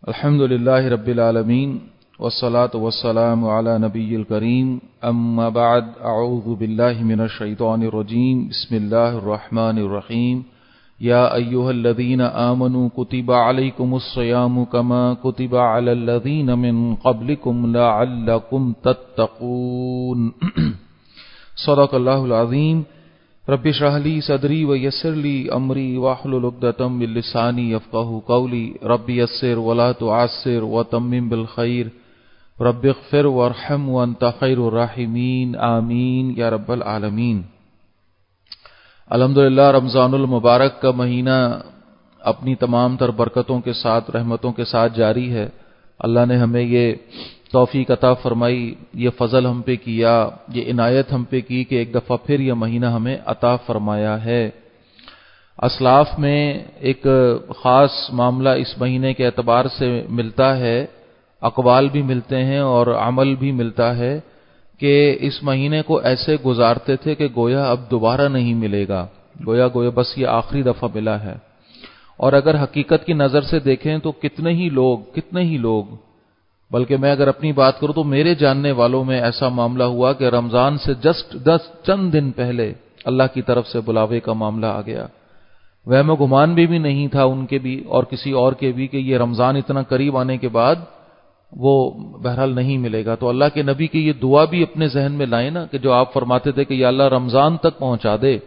الحمدللہ رب العالمین والصلاة والسلام علی نبی الکریم اما بعد اعوذ باللہ من الشیطان الرجیم بسم اللہ الرحمن الرحیم یا ایہا الذین آمنوا کتب علیکم الصیام کما کتب علی الذین من قبلکم لعلکم تتقون صدق اللہ العظیم رب اشرح لی صدری ویسر لی امری واحلل عقدۃ من لسانی یفقهوا قولی رب یسر ولا تعسر وتمم بالخیر رب اغفر وارحم وانت خیر الراحمین آمین یا رب العالمین۔ الحمدللہ رمضان المبارک کا مہینہ اپنی تمام تر برکتوں کے ساتھ رحمتوں کے ساتھ جاری ہے۔ اللہ نے ہمیں یہ توفیق عطا فرمائی، یہ فضل ہم پہ کیا، یہ عنایت ہم پہ کی کہ ایک دفعہ پھر یہ مہینہ ہمیں عطا فرمایا ہے۔ اسلاف میں ایک خاص معاملہ اس مہینے کے اعتبار سے ملتا ہے، اقوال بھی ملتے ہیں اور عمل بھی ملتا ہے کہ اس مہینے کو ایسے گزارتے تھے کہ گویا اب دوبارہ نہیں ملے گا، گویا بس یہ آخری دفعہ ملا ہے۔ اور اگر حقیقت کی نظر سے دیکھیں تو کتنے ہی لوگ بلکہ میں اگر اپنی بات کروں تو میرے جاننے والوں میں ایسا معاملہ ہوا کہ رمضان سے چند دن پہلے اللہ کی طرف سے بلاوے کا معاملہ آ گیا۔ وہم و گمان بھی نہیں تھا ان کے بھی اور کسی اور کے بھی کہ یہ رمضان اتنا قریب آنے کے بعد وہ بہرحال نہیں ملے گا۔ تو اللہ کے نبی کی یہ دعا بھی اپنے ذہن میں لائیں نا کہ جو آپ فرماتے تھے کہ یا اللہ رمضان تک پہنچا دے،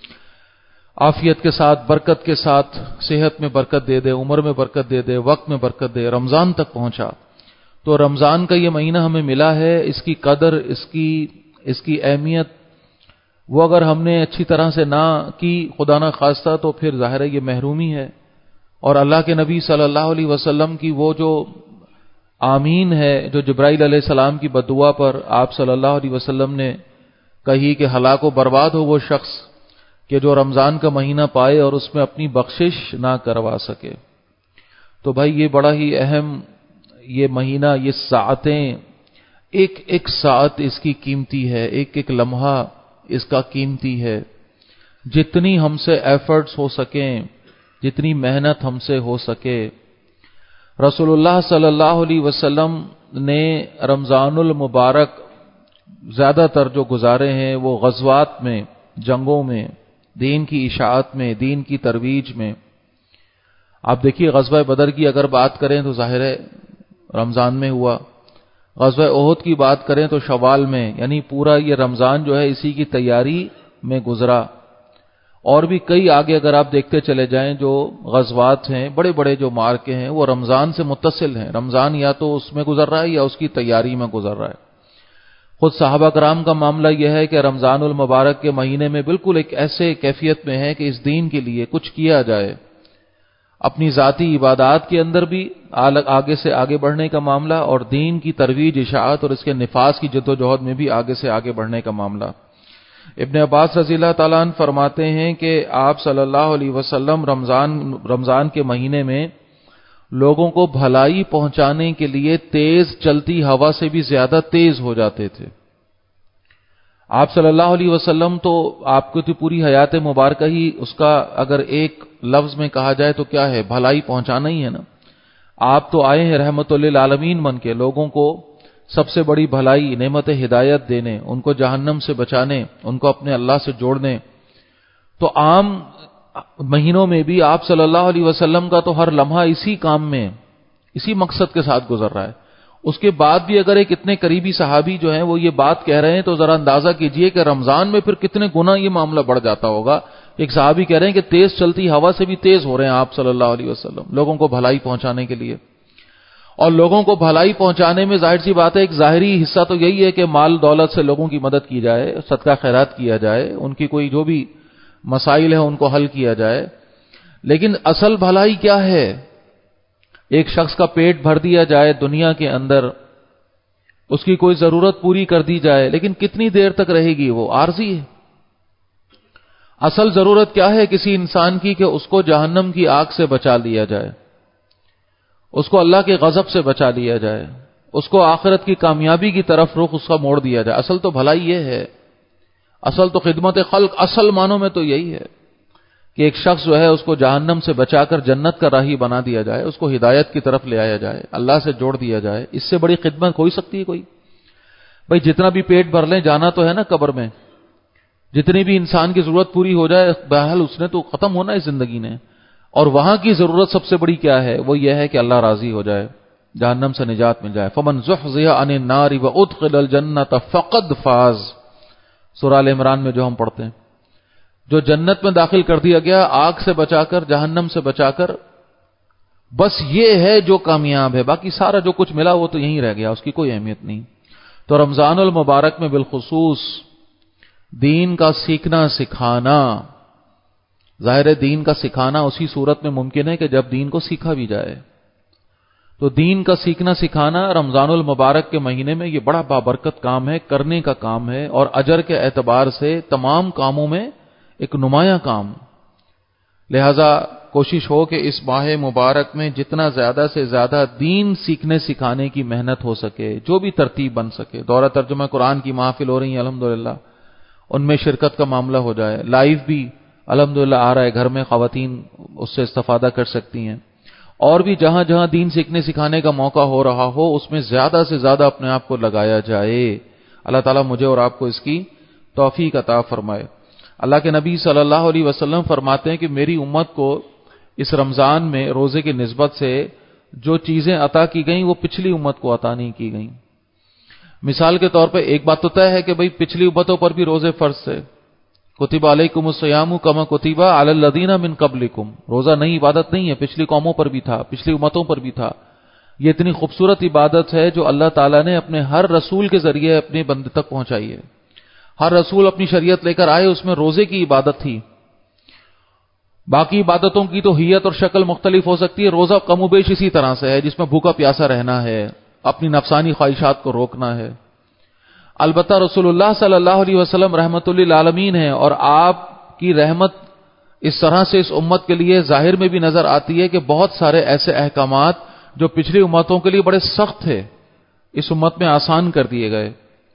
عافیت کے ساتھ، برکت کے ساتھ، صحت میں برکت دے دے، عمر میں برکت دے دے، وقت میں برکت دے، رمضان تک پہنچا۔ تو رمضان کا یہ مہینہ ہمیں ملا ہے، اس کی قدر، اس کی اہمیت وہ اگر ہم نے اچھی طرح سے نہ کی خدا نہ خواستہ تو پھر ظاہر ہے یہ محرومی ہے۔ اور اللہ کے نبی صلی اللہ علیہ وسلم کی وہ جو آمین ہے جو جبرائیل علیہ السلام کی بددعا پر آپ صلی اللہ علیہ وسلم نے کہی کہ ہلاک و برباد ہو وہ شخص کہ جو رمضان کا مہینہ پائے اور اس میں اپنی بخشش نہ کروا سکے۔ تو بھائی یہ بڑا ہی اہم یہ مہینہ، یہ ساعتیں، ایک ساعت اس کی قیمتی ہے، ایک لمحہ اس کا قیمتی ہے۔ جتنی ہم سے ایفرٹس ہو سکیں، جتنی محنت ہم سے ہو سکے، رسول اللہ صلی اللہ علیہ وسلم نے رمضان المبارک زیادہ تر جو گزارے ہیں وہ غزوات میں، جنگوں میں، دین کی اشاعت میں، دین کی ترویج میں۔ آپ دیکھیے غزوہ بدر کی اگر بات کریں تو ظاہر ہے رمضان میں ہوا، غزوہ احد کی بات کریں تو شوال میں، یعنی پورا یہ رمضان جو ہے اسی کی تیاری میں گزرا۔ اور بھی کئی آگے اگر آپ دیکھتے چلے جائیں جو غزوات ہیں، بڑے بڑے جو معرکے ہیں وہ رمضان سے متصل ہیں، رمضان یا تو اس میں گزر رہا ہے یا اس کی تیاری میں گزر رہا ہے۔ خود صحابہ کرام کا معاملہ یہ ہے کہ رمضان المبارک کے مہینے میں بالکل ایک ایسے کیفیت میں ہے کہ اس دین کے لیے کچھ کیا جائے، اپنی ذاتی عبادات کے اندر بھی آگے سے آگے بڑھنے کا معاملہ اور دین کی ترویج، اشاعت اور اس کے نفاذ کی جد و جہد میں بھی آگے سے آگے بڑھنے کا معاملہ۔ ابن عباس رضی اللہ تعالیٰ عنہ فرماتے ہیں کہ آپ صلی اللہ علیہ وسلم رمضان کے مہینے میں لوگوں کو بھلائی پہنچانے کے لیے تیز چلتی ہوا سے بھی زیادہ تیز ہو جاتے تھے۔ آپ صلی اللہ علیہ وسلم تو آپ کو تو پوری حیات مبارکہ ہی اس کا اگر ایک لفظ میں کہا جائے تو کیا ہے، بھلائی پہنچانا ہی ہے نا۔ آپ تو آئے ہیں رحمت للعالمین بن کے، لوگوں کو سب سے بڑی بھلائی نعمت ہدایت دینے، ان کو جہنم سے بچانے، ان کو اپنے اللہ سے جوڑنے۔ تو عام مہینوں میں بھی آپ صلی اللہ علیہ وسلم کا تو ہر لمحہ اسی کام میں، اسی مقصد کے ساتھ گزر رہا ہے۔ اس کے بعد بھی اگر ایک اتنے قریبی صحابی جو ہیں وہ یہ بات کہہ رہے ہیں تو ذرا اندازہ کیجئے کہ رمضان میں پھر کتنے گنا یہ معاملہ بڑھ جاتا ہوگا۔ ایک صحابی کہہ رہے ہیں کہ تیز چلتی ہوا سے بھی تیز ہو رہے ہیں آپ صلی اللہ علیہ وسلم لوگوں کو بھلائی پہنچانے کے لیے۔ اور لوگوں کو بھلائی پہنچانے میں ظاہر سی بات ہے ایک ظاہری حصہ تو یہی ہے کہ مال دولت سے لوگوں کی مدد کی جائے، صدقہ خیرات کیا جائے، ان کی کوئی جو بھی مسائل ہیں ان کو حل کیا جائے۔ لیکن اصل بھلائی کیا ہے؟ ایک شخص کا پیٹ بھر دیا جائے دنیا کے اندر، اس کی کوئی ضرورت پوری کر دی جائے، لیکن کتنی دیر تک رہے گی؟ وہ عارضی ہے۔ اصل ضرورت کیا ہے کسی انسان کی کہ اس کو جہنم کی آگ سے بچا لیا جائے، اس کو اللہ کے غضب سے بچا لیا جائے، اس کو آخرت کی کامیابی کی طرف رخ اس کا موڑ دیا جائے۔ اصل تو بھلائی یہ ہے، اصل تو خدمت خلق، اصل معنوں میں تو یہی ہے کہ ایک شخص جو ہے اس کو جہنم سے بچا کر جنت کا راہی بنا دیا جائے، اس کو ہدایت کی طرف لے آیا جائے، اللہ سے جوڑ دیا جائے، اس سے بڑی خدمت ہو سکتی ہے کوئی؟ بھائی جتنا بھی پیٹ بھر لیں، جانا تو ہے نا قبر میں، جتنی بھی انسان کی ضرورت پوری ہو جائے، بہرحال اس نے تو ختم ہونا ہے زندگی نے، اور وہاں کی ضرورت سب سے بڑی کیا ہے؟ وہ یہ ہے کہ اللہ راضی ہو جائے، جہنم سے نجات مل جائے۔ فمن زحزح عن النار وادخل الجنۃ فقد فاز، سورہ ال عمران میں جو ہم پڑھتے ہیں، جو جنت میں داخل کر دیا گیا آگ سے بچا کر، جہنم سے بچا کر، بس یہ ہے جو کامیاب ہے، باقی سارا جو کچھ ملا وہ تو یہیں رہ گیا، اس کی کوئی اہمیت نہیں۔ تو رمضان المبارک میں بالخصوص دین کا سیکھنا سکھانا، ظاہر دین کا سکھانا اسی صورت میں ممکن ہے کہ جب دین کو سیکھا بھی جائے، تو دین کا سیکھنا سکھانا رمضان المبارک کے مہینے میں یہ بڑا بابرکت کام ہے، کرنے کا کام ہے، اور اجر کے اعتبار سے تمام کاموں میں ایک نمایاں کام۔ لہذا کوشش ہو کہ اس ماہ مبارک میں جتنا زیادہ سے زیادہ دین سیکھنے سکھانے کی محنت ہو سکے، جو بھی ترتیب بن سکے، دورہ ترجمہ قرآن کی محافل ہو رہی ہیں الحمدللہ، ان میں شرکت کا معاملہ ہو جائے، لائیو بھی الحمدللہ آ رہا ہے، گھر میں خواتین اس سے استفادہ کر سکتی ہیں، اور بھی جہاں جہاں دین سیکھنے سکھانے کا موقع ہو رہا ہو اس میں زیادہ سے زیادہ اپنے آپ کو لگایا جائے۔ اللہ تعالیٰ مجھے اور آپ کو اس کی توفیق عطا فرمائے۔ اللہ کے نبی صلی اللہ علیہ وسلم فرماتے ہیں کہ میری امت کو اس رمضان میں روزے کی نسبت سے جو چیزیں عطا کی گئیں وہ پچھلی امت کو عطا نہیں کی گئیں۔ مثال کے طور پہ ایک بات تو طے ہے کہ بھئی پچھلی امتوں پر بھی روزے فرض تھے، کتب علیکم الصیام کما کتب علی الذین من قبلکم، روزہ نئی عبادت نہیں ہے، پچھلی قوموں پر بھی تھا، پچھلی امتوں پر بھی تھا۔ یہ اتنی خوبصورت عبادت ہے جو اللہ تعالیٰ نے اپنے ہر رسول کے ذریعے اپنے بندے تک پہنچائی ہے۔ ہر رسول اپنی شریعت لے کر آئے، اس میں روزے کی عبادت تھی۔ باقی عبادتوں کی تو حیت اور شکل مختلف ہو سکتی ہے، روزہ کم و بیش اسی طرح سے ہے، جس میں بھوکا پیاسا رہنا ہے، اپنی نفسانی خواہشات کو روکنا ہے۔ البتہ رسول اللہ صلی اللہ علیہ وسلم رحمت للعالمین ہیں، اور آپ کی رحمت اس طرح سے اس امت کے لیے ظاہر میں بھی نظر آتی ہے کہ بہت سارے ایسے احکامات جو پچھلی امتوں کے لیے بڑے سخت تھے اس امت میں آسان کر دیے گئے۔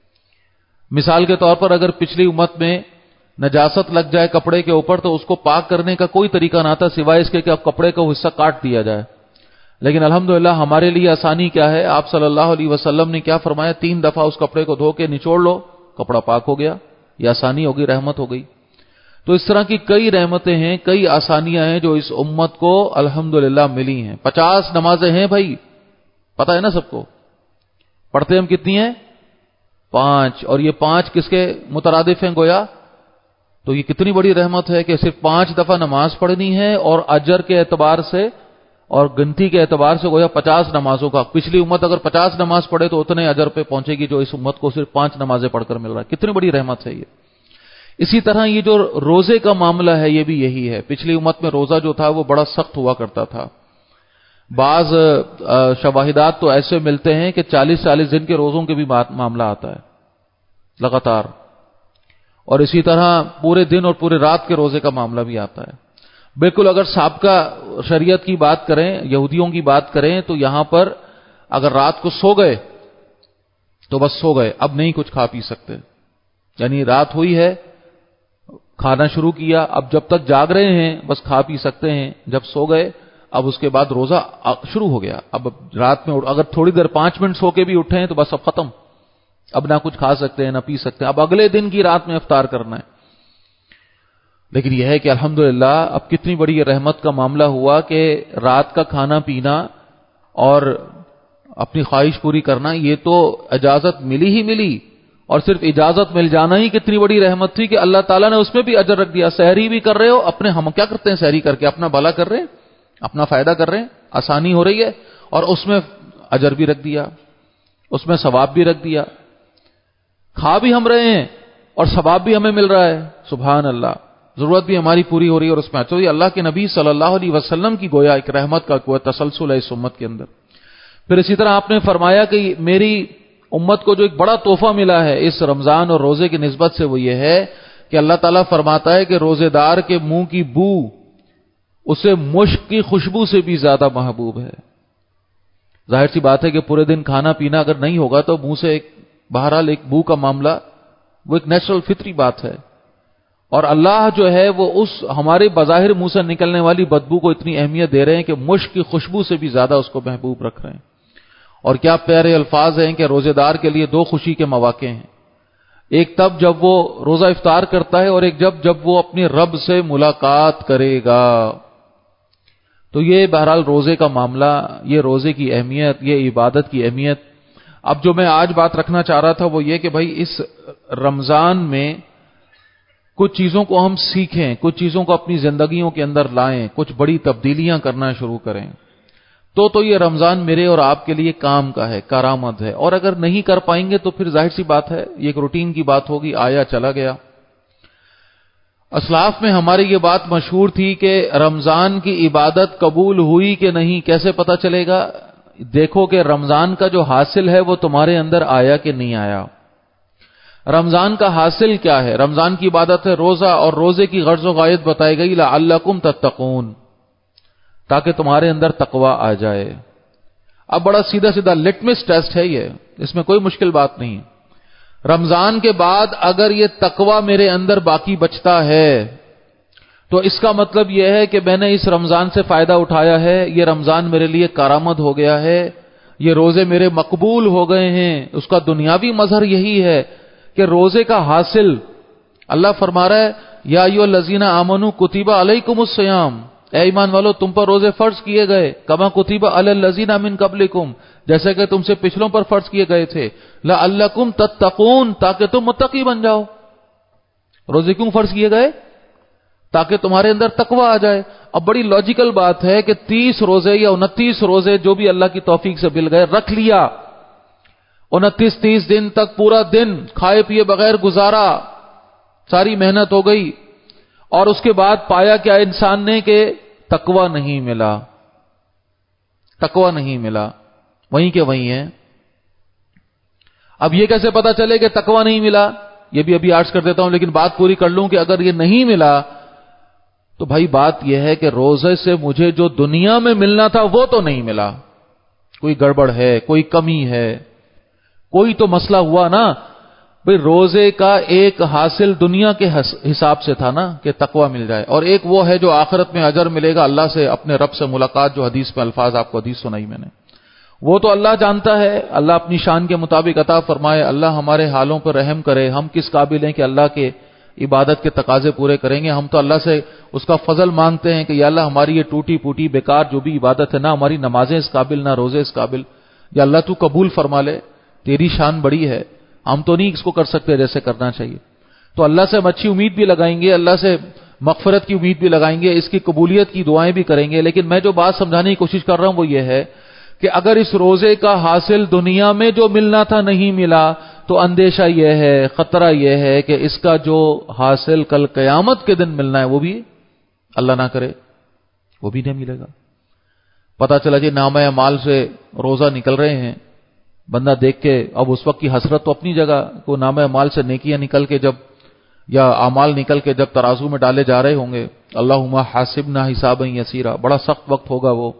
مثال کے طور پر اگر پچھلی امت میں نجاست لگ جائے کپڑے کے اوپر تو اس کو پاک کرنے کا کوئی طریقہ نہ تھا سوائے اس کے کہ اب کپڑے کا حصہ کاٹ دیا جائے، لیکن الحمدللہ ہمارے لیے آسانی کیا ہے؟ آپ صلی اللہ علیہ وسلم نے کیا فرمایا؟ 3 دفعہ اس کپڑے کو دھو کے نچوڑ لو، کپڑا پاک ہو گیا۔ یہ آسانی ہوگی، رحمت ہو گئی۔ تو اس طرح کی کئی رحمتیں ہیں، کئی آسانیاں ہیں جو اس امت کو الحمدللہ ملی ہیں۔ 50 نمازیں ہیں بھائی، پتہ ہے نا سب کو؟ پڑھتے ہم کتنی ہیں؟ 5، اور یہ 5 کس کے مترادف ہیں گویا؟ تو یہ کتنی بڑی رحمت ہے کہ صرف 5 دفعہ نماز پڑھنی ہے، اور اجر کے اعتبار سے اور گنتی کے اعتبار سے گویا 50 نمازوں کا۔ پچھلی امت اگر 50 نماز پڑھے تو اتنے اجر پہ پہنچے گی جو اس امت کو صرف 5 نمازیں پڑھ کر مل رہا ہے۔ کتنی بڑی رحمت ہے یہ۔ اسی طرح یہ جو روزے کا معاملہ ہے یہ بھی یہی ہے۔ پچھلی امت میں روزہ جو تھا وہ بڑا سخت ہوا کرتا تھا۔ بعض شواہدات تو ایسے ملتے ہیں کہ 40 دن کے روزوں کے بھی معاملہ آتا ہے لگاتار، اور اسی طرح پورے دن اور پورے رات کے روزے کا معاملہ بھی آتا ہے۔ بالکل اگر سابقہ شریعت کی بات کریں، یہودیوں کی بات کریں، تو یہاں پر اگر رات کو سو گئے تو بس سو گئے، اب نہیں کچھ کھا پی سکتے، یعنی رات ہوئی ہے، کھانا شروع کیا، اب جب تک جاگ رہے ہیں بس کھا پی سکتے ہیں، جب سو گئے اب اس کے بعد روزہ شروع ہو گیا۔ اب رات میں اگر تھوڑی دیر 5 منٹ سو کے بھی اٹھے ہیں تو بس اب ختم، اب نہ کچھ کھا سکتے ہیں نہ پی سکتے ہیں، اب اگلے دن کی رات میں افطار کرنا ہے۔ لیکن یہ ہے کہ الحمدللہ اب کتنی بڑی یہ رحمت کا معاملہ ہوا کہ رات کا کھانا پینا اور اپنی خواہش پوری کرنا یہ تو اجازت ملی ہی ملی، اور صرف اجازت مل جانا ہی کتنی بڑی رحمت تھی کہ اللہ تعالیٰ نے اس میں بھی اجر رکھ دیا۔ سحری بھی کر رہے ہو اپنے، ہم کیا کرتے ہیں سحری کر کے؟ اپنا بھلا کر رہے ہیں، اپنا فائدہ کر رہے ہیں، آسانی ہو رہی ہے، اور اس میں اجر بھی رکھ دیا، اس میں ثواب بھی رکھ دیا، کھا بھی ہم رہے ہیں اور ثواب بھی ہمیں مل رہا ہے، سبحان اللہ، ضرورت بھی ہماری پوری ہو رہی ہے، اور اس میں اچھا یہ اللہ کے نبی صلی اللہ علیہ وسلم کی گویا ایک رحمت کا کوئی تسلسل ہے اس امت کے اندر۔ پھر اسی طرح آپ نے فرمایا کہ میری امت کو جو ایک بڑا تحفہ ملا ہے اس رمضان اور روزے کی نسبت سے وہ یہ ہے کہ اللہ تعالیٰ فرماتا ہے کہ روزے دار کے منہ کی بو اسے مشک کی خوشبو سے بھی زیادہ محبوب ہے۔ ظاہر سی بات ہے کہ پورے دن کھانا پینا اگر نہیں ہوگا تو منہ سے بہرحال ایک بو کا معاملہ وہ ایک نیچرل فطری بات ہے، اور اللہ جو ہے وہ اس ہمارے بظاہر منہ سے نکلنے والی بدبو کو اتنی اہمیت دے رہے ہیں کہ مشک کی خوشبو سے بھی زیادہ اس کو محبوب رکھ رہے ہیں. اور کیا پیارے الفاظ ہیں کہ روزے دار کے لیے دو خوشی کے مواقع ہیں. ایک تب جب وہ روزہ افطار کرتا ہے، اور ایک جب وہ اپنے رب سے ملاقات کرے گا. تو یہ بہرحال روزے کا معاملہ، یہ روزے کی اہمیت، یہ عبادت کی اہمیت. اب جو میں آج بات رکھنا چاہ رہا تھا وہ یہ کہ بھائی اس رمضان میں کچھ چیزوں کو ہم سیکھیں، کچھ چیزوں کو اپنی زندگیوں کے اندر لائیں، کچھ بڑی تبدیلیاں کرنا شروع کریں. تو یہ رمضان میرے اور آپ کے لیے کام کا ہے، کارآمد ہے. اور اگر نہیں کر پائیں گے تو پھر ظاہر سی بات ہے یہ ایک روٹین کی بات ہوگی، آیا چلا گیا. اسلاف میں ہماری یہ بات مشہور تھی کہ رمضان کی عبادت قبول ہوئی کہ نہیں کیسے پتہ چلے گا؟ دیکھو کہ رمضان کا جو حاصل ہے وہ تمہارے اندر آیا کہ نہیں آیا. رمضان کا حاصل کیا ہے؟ رمضان کی عبادت ہے روزہ، اور روزے کی غرض و غایت بتائی گئی لعلکم تتقون، تاکہ تمہارے اندر تقوی آ جائے. اب بڑا سیدھا سیدھا لٹمس ٹیسٹ ہے یہ، اس میں کوئی مشکل بات نہیں. رمضان کے بعد اگر یہ تقوی میرے اندر باقی بچتا ہے تو اس کا مطلب یہ ہے کہ میں نے اس رمضان سے فائدہ اٹھایا ہے، یہ رمضان میرے لیے کارآمد ہو گیا ہے، یہ روزے میرے مقبول ہو گئے ہیں. اس کا دنیاوی مظہر یہی ہے کہ روزے کا حاصل، اللہ فرما رہا ہے یا ایھا الذین آمنوا کتب علیکم الصیام، اے ایمان والو تم پر روزے فرض کیے گئے، کما کتب علی الذین من قبلکم، جیسے کہ تم سے پچھلوں پر فرض کیے گئے تھے، لعلکم تتقون، تاکہ تم متقی بن جاؤ. روزے کیوں فرض کیے گئے؟ تاکہ تمہارے اندر تقوی آ جائے. اب بڑی لاجیکل بات ہے کہ 30 روزے یا 29 روزے جو بھی اللہ کی توفیق سے مل گئے رکھ لیا، 29-30 دن تک پورا دن کھائے پیے بغیر گزارا، ساری محنت ہو گئی، اور اس کے بعد پایا کیا انسان نے کہ تقوی نہیں ملا، تقوی نہیں ملا، وہیں کے وہیں ہے. اب یہ کیسے پتا چلے کہ تقوی نہیں ملا؟ یہ بھی ابھی عرض کر دیتا ہوں، لیکن بات پوری کر لوں کہ اگر یہ نہیں ملا تو بھائی بات یہ ہے کہ روزے سے مجھے جو دنیا میں ملنا تھا وہ تو نہیں ملا، کوئی گڑبڑ ہے، کوئی کمی ہے، کوئی تو مسئلہ ہوا نا. بھئی روزے کا ایک حاصل دنیا کے حساب سے تھا نا کہ تقوی مل جائے، اور ایک وہ ہے جو آخرت میں اجر ملے گا اللہ سے، اپنے رب سے ملاقات، جو حدیث میں الفاظ آپ کو حدیث سنائی میں نے، وہ تو اللہ جانتا ہے. اللہ اپنی شان کے مطابق عطا فرمائے، اللہ ہمارے حالوں پر رحم کرے. ہم کس قابل ہیں کہ اللہ کے عبادت کے تقاضے پورے کریں گے؟ ہم تو اللہ سے اس کا فضل مانگتے ہیں کہ یا اللہ ہماری یہ ٹوٹی پوٹی بیکار جو بھی عبادت ہے، نہ ہماری نمازیں اس قابل، نہ روزے اس قابل، یا اللہ تو قبول فرما لے، تیری شان بڑی ہے، ہم تو نہیں اس کو کر سکتے جیسے کرنا چاہیے. تو اللہ سے ہم اچھی امید بھی لگائیں گے، اللہ سے مغفرت کی امید بھی لگائیں گے، اس کی قبولیت کی دعائیں بھی کریں گے. لیکن میں جو بات سمجھانے کی کوشش کر رہا ہوں وہ یہ ہے کہ اگر اس روزے کا حاصل دنیا میں جو ملنا تھا نہیں ملا تو اندیشہ یہ ہے، خطرہ یہ ہے کہ اس کا جو حاصل کل قیامت کے دن ملنا ہے وہ بھی اللہ نہ کرے وہ بھی نہیں ملے گا. پتہ چلا جی نامہ اعمال سے روزہ نکل رہے ہیں، بندہ دیکھ کے اب اس وقت کی حسرت تو اپنی جگہ، کو نامہ اعمال سے نیکیاں نکل کے جب، یا اعمال نکل کے جب ترازو میں ڈالے جا رہے ہوں گے، اللہم حاسبنا حسابا یسیرا، بڑا سخت وقت ہوگا وہ.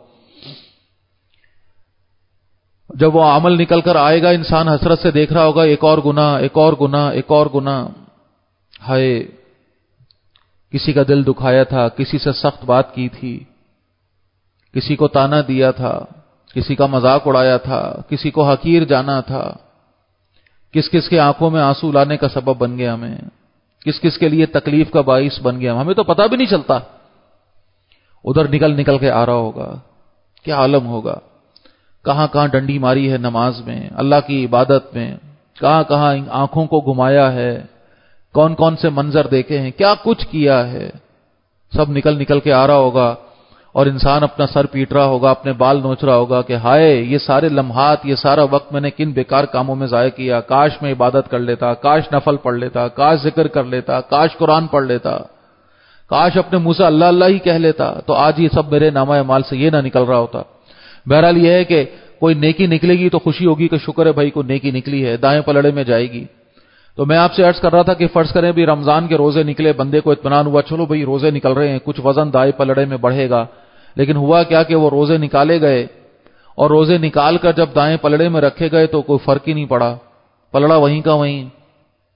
جب وہ عمل نکل کر آئے گا انسان حسرت سے دیکھ رہا ہوگا ایک اور گناہ، ایک اور گناہ، ایک اور گناہ. ہائے کسی کا دل دکھایا تھا، کسی سے سخت بات کی تھی، کسی کو تانا دیا تھا، کسی کا مذاق اڑایا تھا، کسی کو حقیر جانا تھا، کس کس کے آنکھوں میں آنسو لانے کا سبب بن گیا ہمیں، کس کس کے لیے تکلیف کا باعث بن گیا، ہمیں تو پتہ بھی نہیں چلتا. ادھر نکل کے آ رہا ہوگا، کیا عالم ہوگا، کہاں کہاں ڈنڈی ماری ہے نماز میں، اللہ کی عبادت میں، کہاں کہاں آنکھوں کو گھمایا ہے، کون کون سے منظر دیکھے ہیں، کیا کچھ کیا ہے، سب نکل کے آ رہا ہوگا. اور انسان اپنا سر پیٹ رہا ہوگا، اپنے بال نوچ رہا ہوگا کہ ہائے یہ سارے لمحات، یہ سارا وقت میں نے کن بیکار کاموں میں ضائع کیا، کاش میں عبادت کر لیتا، کاش نفل پڑھ لیتا، کاش ذکر کر لیتا، کاش قرآن پڑھ لیتا، کاش اپنے منہ سے اللہ اللہ ہی کہہ لیتا، تو آج یہ سب میرے نامہ اعمال سے یہ نہ نکل رہا ہوتا. بہرحال یہ ہے کہ کوئی نیکی نکلے گی تو خوشی ہوگی کہ شکر ہے بھائی کوئی نیکی نکلی ہے، دائیں پلڑے میں جائے گی. تو میں آپ سے عرض کر رہا تھا کہ فرض کریں بھی رمضان کے روزے نکلے، بندے کو اطمینان ہوا چلو بھائی روزے نکل رہے ہیں، کچھ وزن دائیں پلڑے میں بڑھے گا. لیکن ہوا کیا کہ وہ روزے نکالے گئے، اور روزے نکال کر جب دائیں پلڑے میں رکھے گئے تو کوئی فرق ہی نہیں پڑا، پلڑا وہیں کا وہیں.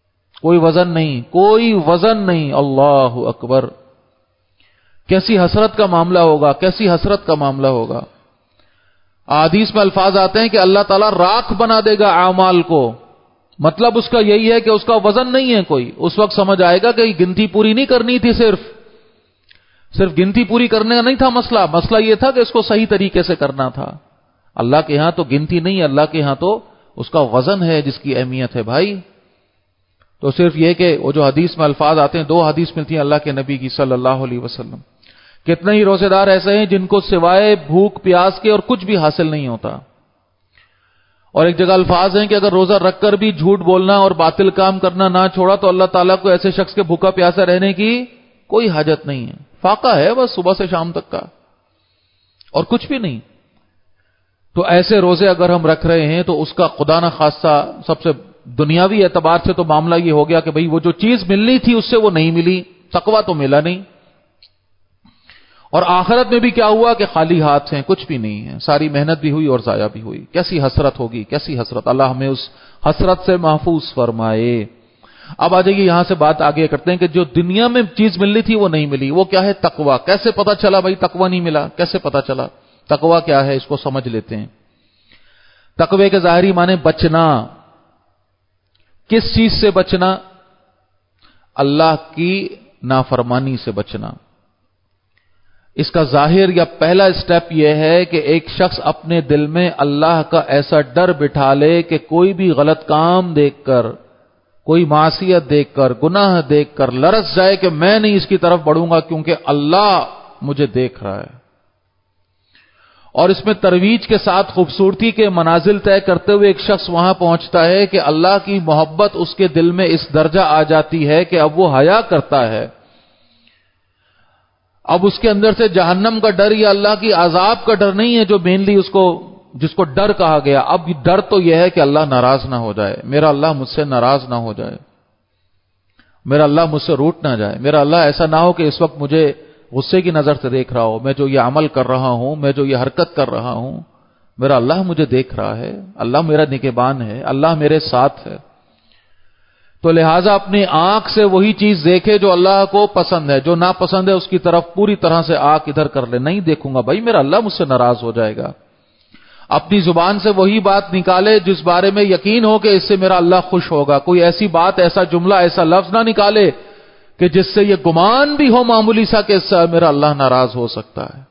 کوئی وزن نہیں، کوئی وزن نہیں. اللہ اکبر. کیسی حسرت کا معاملہ ہوگا، کیسی حسرت کا معاملہ ہوگا. احادیث میں الفاظ آتے ہیں کہ اللہ تعالیٰ راکھ بنا دے گا اعمال کو. مطلب اس کا یہی ہے کہ اس کا وزن نہیں ہے کوئی. اس وقت سمجھ آئے گا کہ گنتی پوری نہیں کرنی تھی، صرف گنتی پوری کرنے کا نہیں تھا مسئلہ یہ تھا کہ اس کو صحیح طریقے سے کرنا تھا. اللہ کے ہاں تو گنتی نہیں ہے، اللہ کے ہاں تو اس کا وزن ہے جس کی اہمیت ہے بھائی. تو صرف یہ کہ وہ جو حدیث میں الفاظ آتے ہیں، 2 حدیث ملتی ہیں اللہ کے نبی کی صلی اللہ علیہ وسلم. کتنے ہی روزے دار ایسے ہیں جن کو سوائے بھوک پیاس کے اور کچھ بھی حاصل نہیں ہوتا. اور ایک جگہ الفاظ ہیں کہ اگر روزہ رکھ کر بھی جھوٹ بولنا اور باطل کام کرنا نہ چھوڑا تو اللہ تعالیٰ کو ایسے شخص کے بھوکا پیاسا رہنے کی کوئی حاجت نہیں ہے. فاقہ ہے بس صبح سے شام تک کا اور کچھ بھی نہیں. تو ایسے روزے اگر ہم رکھ رہے ہیں تو اس کا خدا نہ خاصہ سب سے دنیاوی اعتبار سے تو معاملہ یہ ہو گیا کہ بھئی وہ جو چیز ملنی تھی اس سے وہ نہیں ملی، تقویٰ تو ملا نہیں. اور آخرت میں بھی کیا ہوا کہ خالی ہاتھ ہیں، کچھ بھی نہیں ہے، ساری محنت بھی ہوئی اور ضائع بھی ہوئی. کیسی حسرت ہوگی، کیسی حسرت. اللہ ہمیں اس حسرت سے محفوظ فرمائے. اب آ جائیے یہاں سے بات آگے کرتے ہیں کہ جو دنیا میں چیز ملنی تھی وہ نہیں ملی، وہ کیا ہے؟ تقویٰ. کیسے پتا چلا بھائی تقویٰ نہیں ملا؟ کیسے پتا چلا؟ تقویٰ کیا ہے اس کو سمجھ لیتے ہیں. تقوی کے ظاہری معنی بچنا. کس چیز سے بچنا؟ اللہ کی نافرمانی سے بچنا. اس کا ظاہر یا پہلا سٹیپ یہ ہے کہ ایک شخص اپنے دل میں اللہ کا ایسا ڈر بٹھا لے کہ کوئی بھی غلط کام دیکھ کر، کوئی معصیت دیکھ کر، گناہ دیکھ کر لرز جائے کہ میں نہیں اس کی طرف بڑھوں گا کیونکہ اللہ مجھے دیکھ رہا ہے. اور اس میں ترویج کے ساتھ خوبصورتی کے منازل طے کرتے ہوئے ایک شخص وہاں پہنچتا ہے کہ اللہ کی محبت اس کے دل میں اس درجہ آ جاتی ہے کہ اب وہ حیا کرتا ہے. اب اس کے اندر سے جہنم کا ڈر یا اللہ کی عذاب کا ڈر نہیں ہے جو مینلی جس کو ڈر کہا گیا. اب ڈر تو یہ ہے کہ اللہ ناراض نہ ہو جائے، میرا اللہ مجھ سے ناراض نہ ہو جائے، میرا اللہ مجھ سے روٹ نہ جائے، میرا اللہ ایسا نہ ہو کہ اس وقت مجھے غصے کی نظر سے دیکھ رہا ہو. میں جو یہ عمل کر رہا ہوں، میں جو یہ حرکت کر رہا ہوں، میرا اللہ مجھے دیکھ رہا ہے، اللہ میرا نگہبان ہے، اللہ میرے ساتھ ہے. تو لہٰذا اپنی آنکھ سے وہی چیز دیکھے جو اللہ کو پسند ہے، جو ناپسند ہے اس کی طرف پوری طرح سے آنکھ ادھر کر لے. نہیں دیکھوں گا بھائی، میرا اللہ مجھ سے ناراض ہو جائے گا. اپنی زبان سے وہی بات نکالے جس بارے میں یقین ہو کہ اس سے میرا اللہ خوش ہوگا. کوئی ایسی بات، ایسا جملہ، ایسا لفظ نہ نکالے کہ جس سے یہ گمان بھی ہو معمولی سا کہ اس سے میرا اللہ ناراض ہو سکتا ہے.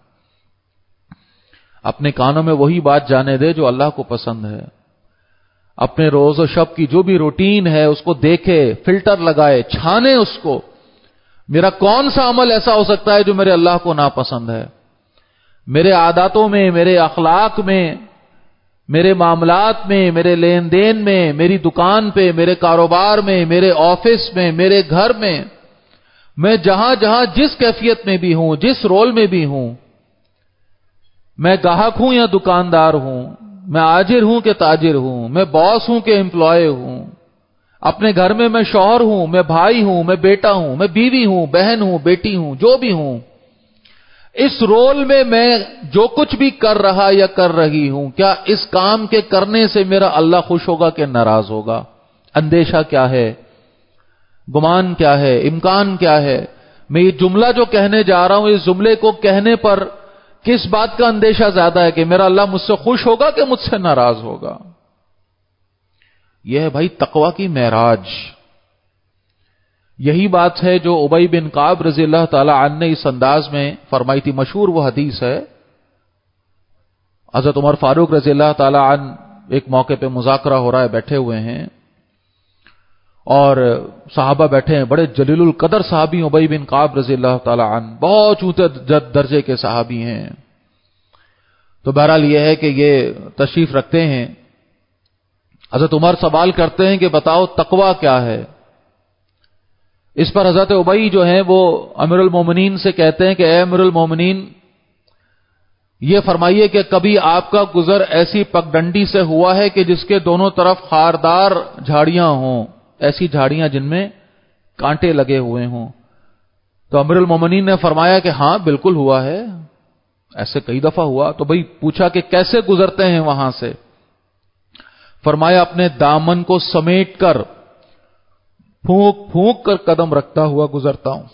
اپنے کانوں میں وہی بات جانے دے جو اللہ کو پسند ہے. اپنے روز و شب کی جو بھی روٹین ہے اس کو دیکھے، فلٹر لگائے، چھانے اس کو. میرا کون سا عمل ایسا ہو سکتا ہے جو میرے اللہ کو ناپسند ہے؟ میرے عاداتوں میں، میرے اخلاق میں، میرے معاملات میں، میرے لین دین میں، میری دکان پہ، میرے کاروبار میں، میرے آفس میں، میرے گھر میں جہاں جہاں جس کیفیت میں بھی ہوں، جس رول میں بھی ہوں، میں گاہک ہوں یا دکاندار ہوں، میں آجر ہوں کہ تاجر ہوں، میں باس ہوں کہ امپلائی ہوں، اپنے گھر میں میں شوہر ہوں، میں بھائی ہوں، میں بیٹا ہوں، میں بیوی ہوں، بہن ہوں، بیٹی ہوں، جو بھی ہوں، اس رول میں جو کچھ بھی کر رہا یا کر رہی ہوں، کیا اس کام کے کرنے سے میرا اللہ خوش ہوگا کہ ناراض ہوگا؟ اندیشہ کیا ہے؟ گمان کیا ہے؟ امکان کیا ہے؟ میں یہ جملہ جو کہنے جا رہا ہوں، اس جملے کو کہنے پر کس بات کا اندیشہ زیادہ ہے کہ میرا اللہ مجھ سے خوش ہوگا کہ مجھ سے ناراض ہوگا؟ یہ ہے بھائی تقوی کی معراج. یہی بات ہے جو ابی بن کعب رضی اللہ تعالی عنہ نے اس انداز میں فرمائی تھی. مشہور وہ حدیث ہے، حضرت عمر فاروق رضی اللہ تعالی عنہ ایک موقع پہ مذاکرہ ہو رہا ہے، بیٹھے ہوئے ہیں اور صحابہ بیٹھے ہیں. بڑے جلیل القدر صحابی ابی بن کعب رضی اللہ تعالی عنہ، بہت اونچے درجے کے صحابی ہیں. تو بہرحال یہ ہے کہ یہ تشریف رکھتے ہیں. حضرت عمر سوال کرتے ہیں کہ بتاؤ تقوی کیا ہے؟ اس پر حضرت ابی جو ہیں وہ امیر المومنین سے کہتے ہیں کہ اے امیر المومنین، یہ فرمائیے کہ کبھی آپ کا گزر ایسی پگڈنڈی سے ہوا ہے کہ جس کے دونوں طرف خاردار جھاڑیاں ہوں، ایسی جھاڑیاں جن میں کانٹے لگے ہوئے ہوں؟ تو امیر المومنین نے فرمایا کہ ہاں بالکل ہوا ہے، ایسے کئی دفعہ ہوا. تو بھئی پوچھا کہ کیسے گزرتے ہیں وہاں سے؟ فرمایا اپنے دامن کو سمیٹ کر پھونک پھونک کر قدم رکھتا ہوا گزرتا ہوں.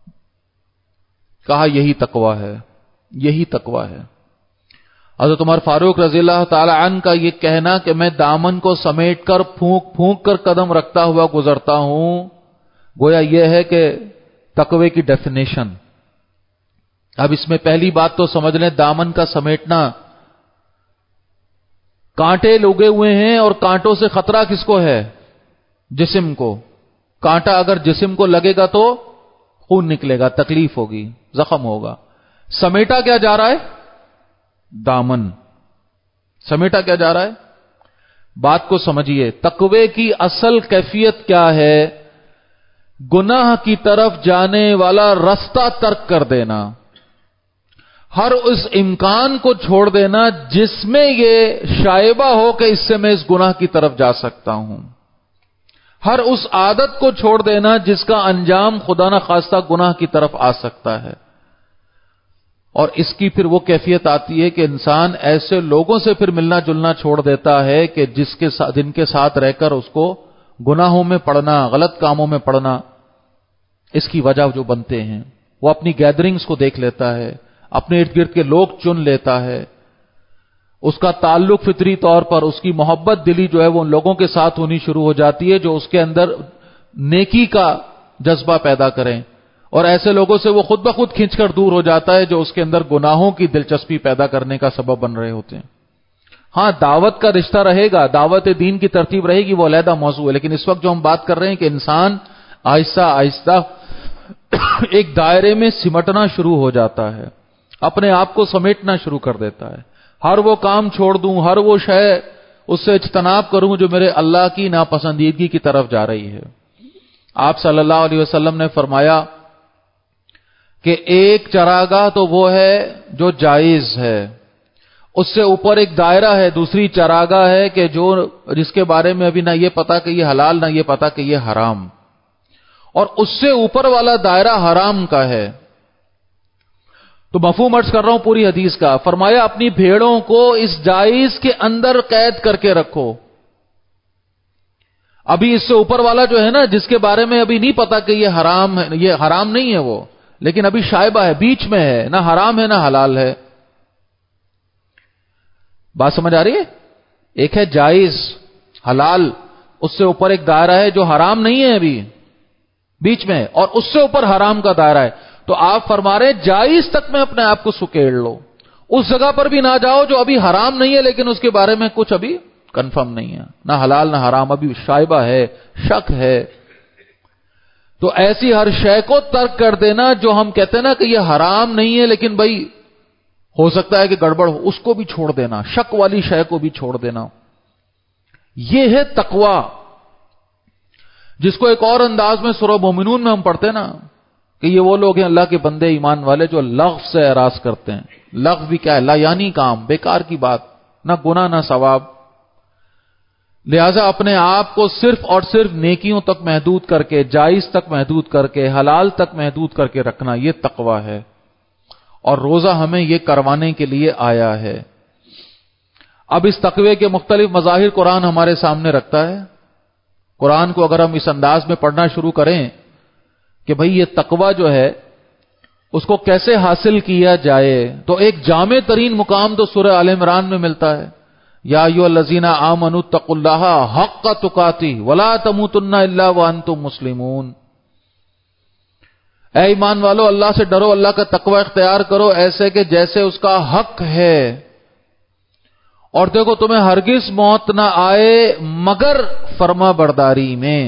کہا یہی تقویٰ ہے، یہی تقویٰ ہے. حضرت عمر فاروق رضی اللہ تعالی عنہ کا یہ کہنا کہ میں دامن کو سمیٹ کر پھونک پھونک کر قدم رکھتا ہوا گزرتا ہوں، گویا یہ ہے کہ تقوی کی ڈیفینیشن. اب اس میں پہلی بات تو سمجھ لیں، دامن کا سمیٹنا. کانٹے لگے ہوئے ہیں اور کانٹوں سے خطرہ کس کو ہے؟ جسم کو. کانٹا اگر جسم کو لگے گا تو خون نکلے گا، تکلیف ہوگی، زخم ہوگا. سمیٹا کیا جا رہا ہے؟ دامن. سمیٹا کیا جا رہا ہے؟ بات کو سمجھیے. تقوی کی اصل کیفیت کیا ہے؟ گناہ کی طرف جانے والا رستہ ترک کر دینا، ہر اس امکان کو چھوڑ دینا جس میں یہ شائبہ ہو کہ اس سے میں اس گناہ کی طرف جا سکتا ہوں، ہر اس عادت کو چھوڑ دینا جس کا انجام خدا نہ خواستہ گناہ کی طرف آ سکتا ہے. اور اس کی پھر وہ کیفیت آتی ہے کہ انسان ایسے لوگوں سے پھر ملنا جلنا چھوڑ دیتا ہے کہ جن کے ساتھ رہ کر اس کو گناہوں میں پڑنا، غلط کاموں میں پڑنا، اس کی وجہ جو بنتے ہیں. وہ اپنی گیدرنگز کو دیکھ لیتا ہے، اپنے ارد گرد کے لوگ چن لیتا ہے، اس کا تعلق فطری طور پر، اس کی محبت دلی جو ہے وہ ان لوگوں کے ساتھ ہونی شروع ہو جاتی ہے جو اس کے اندر نیکی کا جذبہ پیدا کریں، اور ایسے لوگوں سے وہ خود بخود کھینچ کر دور ہو جاتا ہے جو اس کے اندر گناہوں کی دلچسپی پیدا کرنے کا سبب بن رہے ہوتے ہیں. ہاں، دعوت کا رشتہ رہے گا، دعوت دین کی ترتیب رہے گی، وہ علیحدہ موضوع ہے. لیکن اس وقت جو ہم بات کر رہے ہیں کہ انسان آہستہ آہستہ ایک دائرے میں سمٹنا شروع ہو جاتا ہے، اپنے آپ کو سمیٹنا شروع کر دیتا ہے. ہر وہ کام چھوڑ دوں، ہر وہ شے اس سے اجتناب کروں جو میرے اللہ کی ناپسندیدگی کی طرف جا رہی ہے. آپ صلی اللہ علیہ وسلم نے فرمایا کہ ایک چراگاہ تو وہ ہے جو جائز ہے، اس سے اوپر ایک دائرہ ہے، دوسری چراگاہ ہے کہ جس کے بارے میں ابھی نہ یہ پتا کہ یہ حلال، نہ یہ پتا کہ یہ حرام، اور اس سے اوپر والا دائرہ حرام کا ہے. تو مفہوم عرض کر رہا ہوں پوری حدیث کا. فرمایا اپنی بھیڑوں کو اس جائز کے اندر قید کر کے رکھو. ابھی اس سے اوپر والا جو ہے نا، جس کے بارے میں ابھی نہیں پتا کہ یہ حرام ہے، یہ حرام نہیں ہے وہ، لیکن ابھی شائبہ ہے، بیچ میں ہے، نہ حرام ہے نہ حلال ہے. بات سمجھ آ رہی ہے؟ ایک ہے جائز حلال، اس سے اوپر ایک دائرہ ہے جو حرام نہیں ہے، ابھی بیچ میں ہے، اور اس سے اوپر حرام کا دائرہ ہے. تو آپ فرما رہے ہیں جائز تک میں اپنے آپ کو سکیڑ لو، اس جگہ پر بھی نہ جاؤ جو ابھی حرام نہیں ہے لیکن اس کے بارے میں کچھ ابھی کنفرم نہیں ہے، نہ حلال نہ حرام، ابھی شائبہ ہے، شک ہے. تو ایسی ہر شے کو ترک کر دینا جو ہم کہتے ہیں نا کہ یہ حرام نہیں ہے لیکن بھائی ہو سکتا ہے کہ گڑبڑ ہو، اس کو بھی چھوڑ دینا، شک والی شے کو بھی چھوڑ دینا. یہ ہے تقوی، جس کو ایک اور انداز میں سورہ مومنون میں ہم پڑھتے ہیں نا کہ یہ وہ لوگ ہیں اللہ کے بندے ایمان والے جو لغو سے اعراض کرتے ہیں. لغو بھی کیا ہے؟ لا یعنی کام، بیکار کی بات، نہ گناہ نہ ثواب. لہذا اپنے آپ کو صرف اور صرف نیکیوں تک محدود کر کے، جائز تک محدود کر کے، حلال تک محدود کر کے رکھنا، یہ تقوی ہے. اور روزہ ہمیں یہ کروانے کے لیے آیا ہے. اب اس تقوی کے مختلف مظاہر قرآن ہمارے سامنے رکھتا ہے. قرآن کو اگر ہم اس انداز میں پڑھنا شروع کریں کہ بھئی یہ تقوی جو ہے اس کو کیسے حاصل کیا جائے، تو ایک جامع ترین مقام تو سورہ آل عمران میں ملتا ہے. یا ایھا الذین آمنوا اتقوا اللہ حق تقاتہ ولا تموتن الا وانتم مسلمون. اے ایمان والو، اللہ سے ڈرو، اللہ کا تقوی اختیار کرو ایسے کہ جیسے اس کا حق ہے، اور دیکھو تمہیں ہرگز موت نہ آئے مگر فرما برداری میں.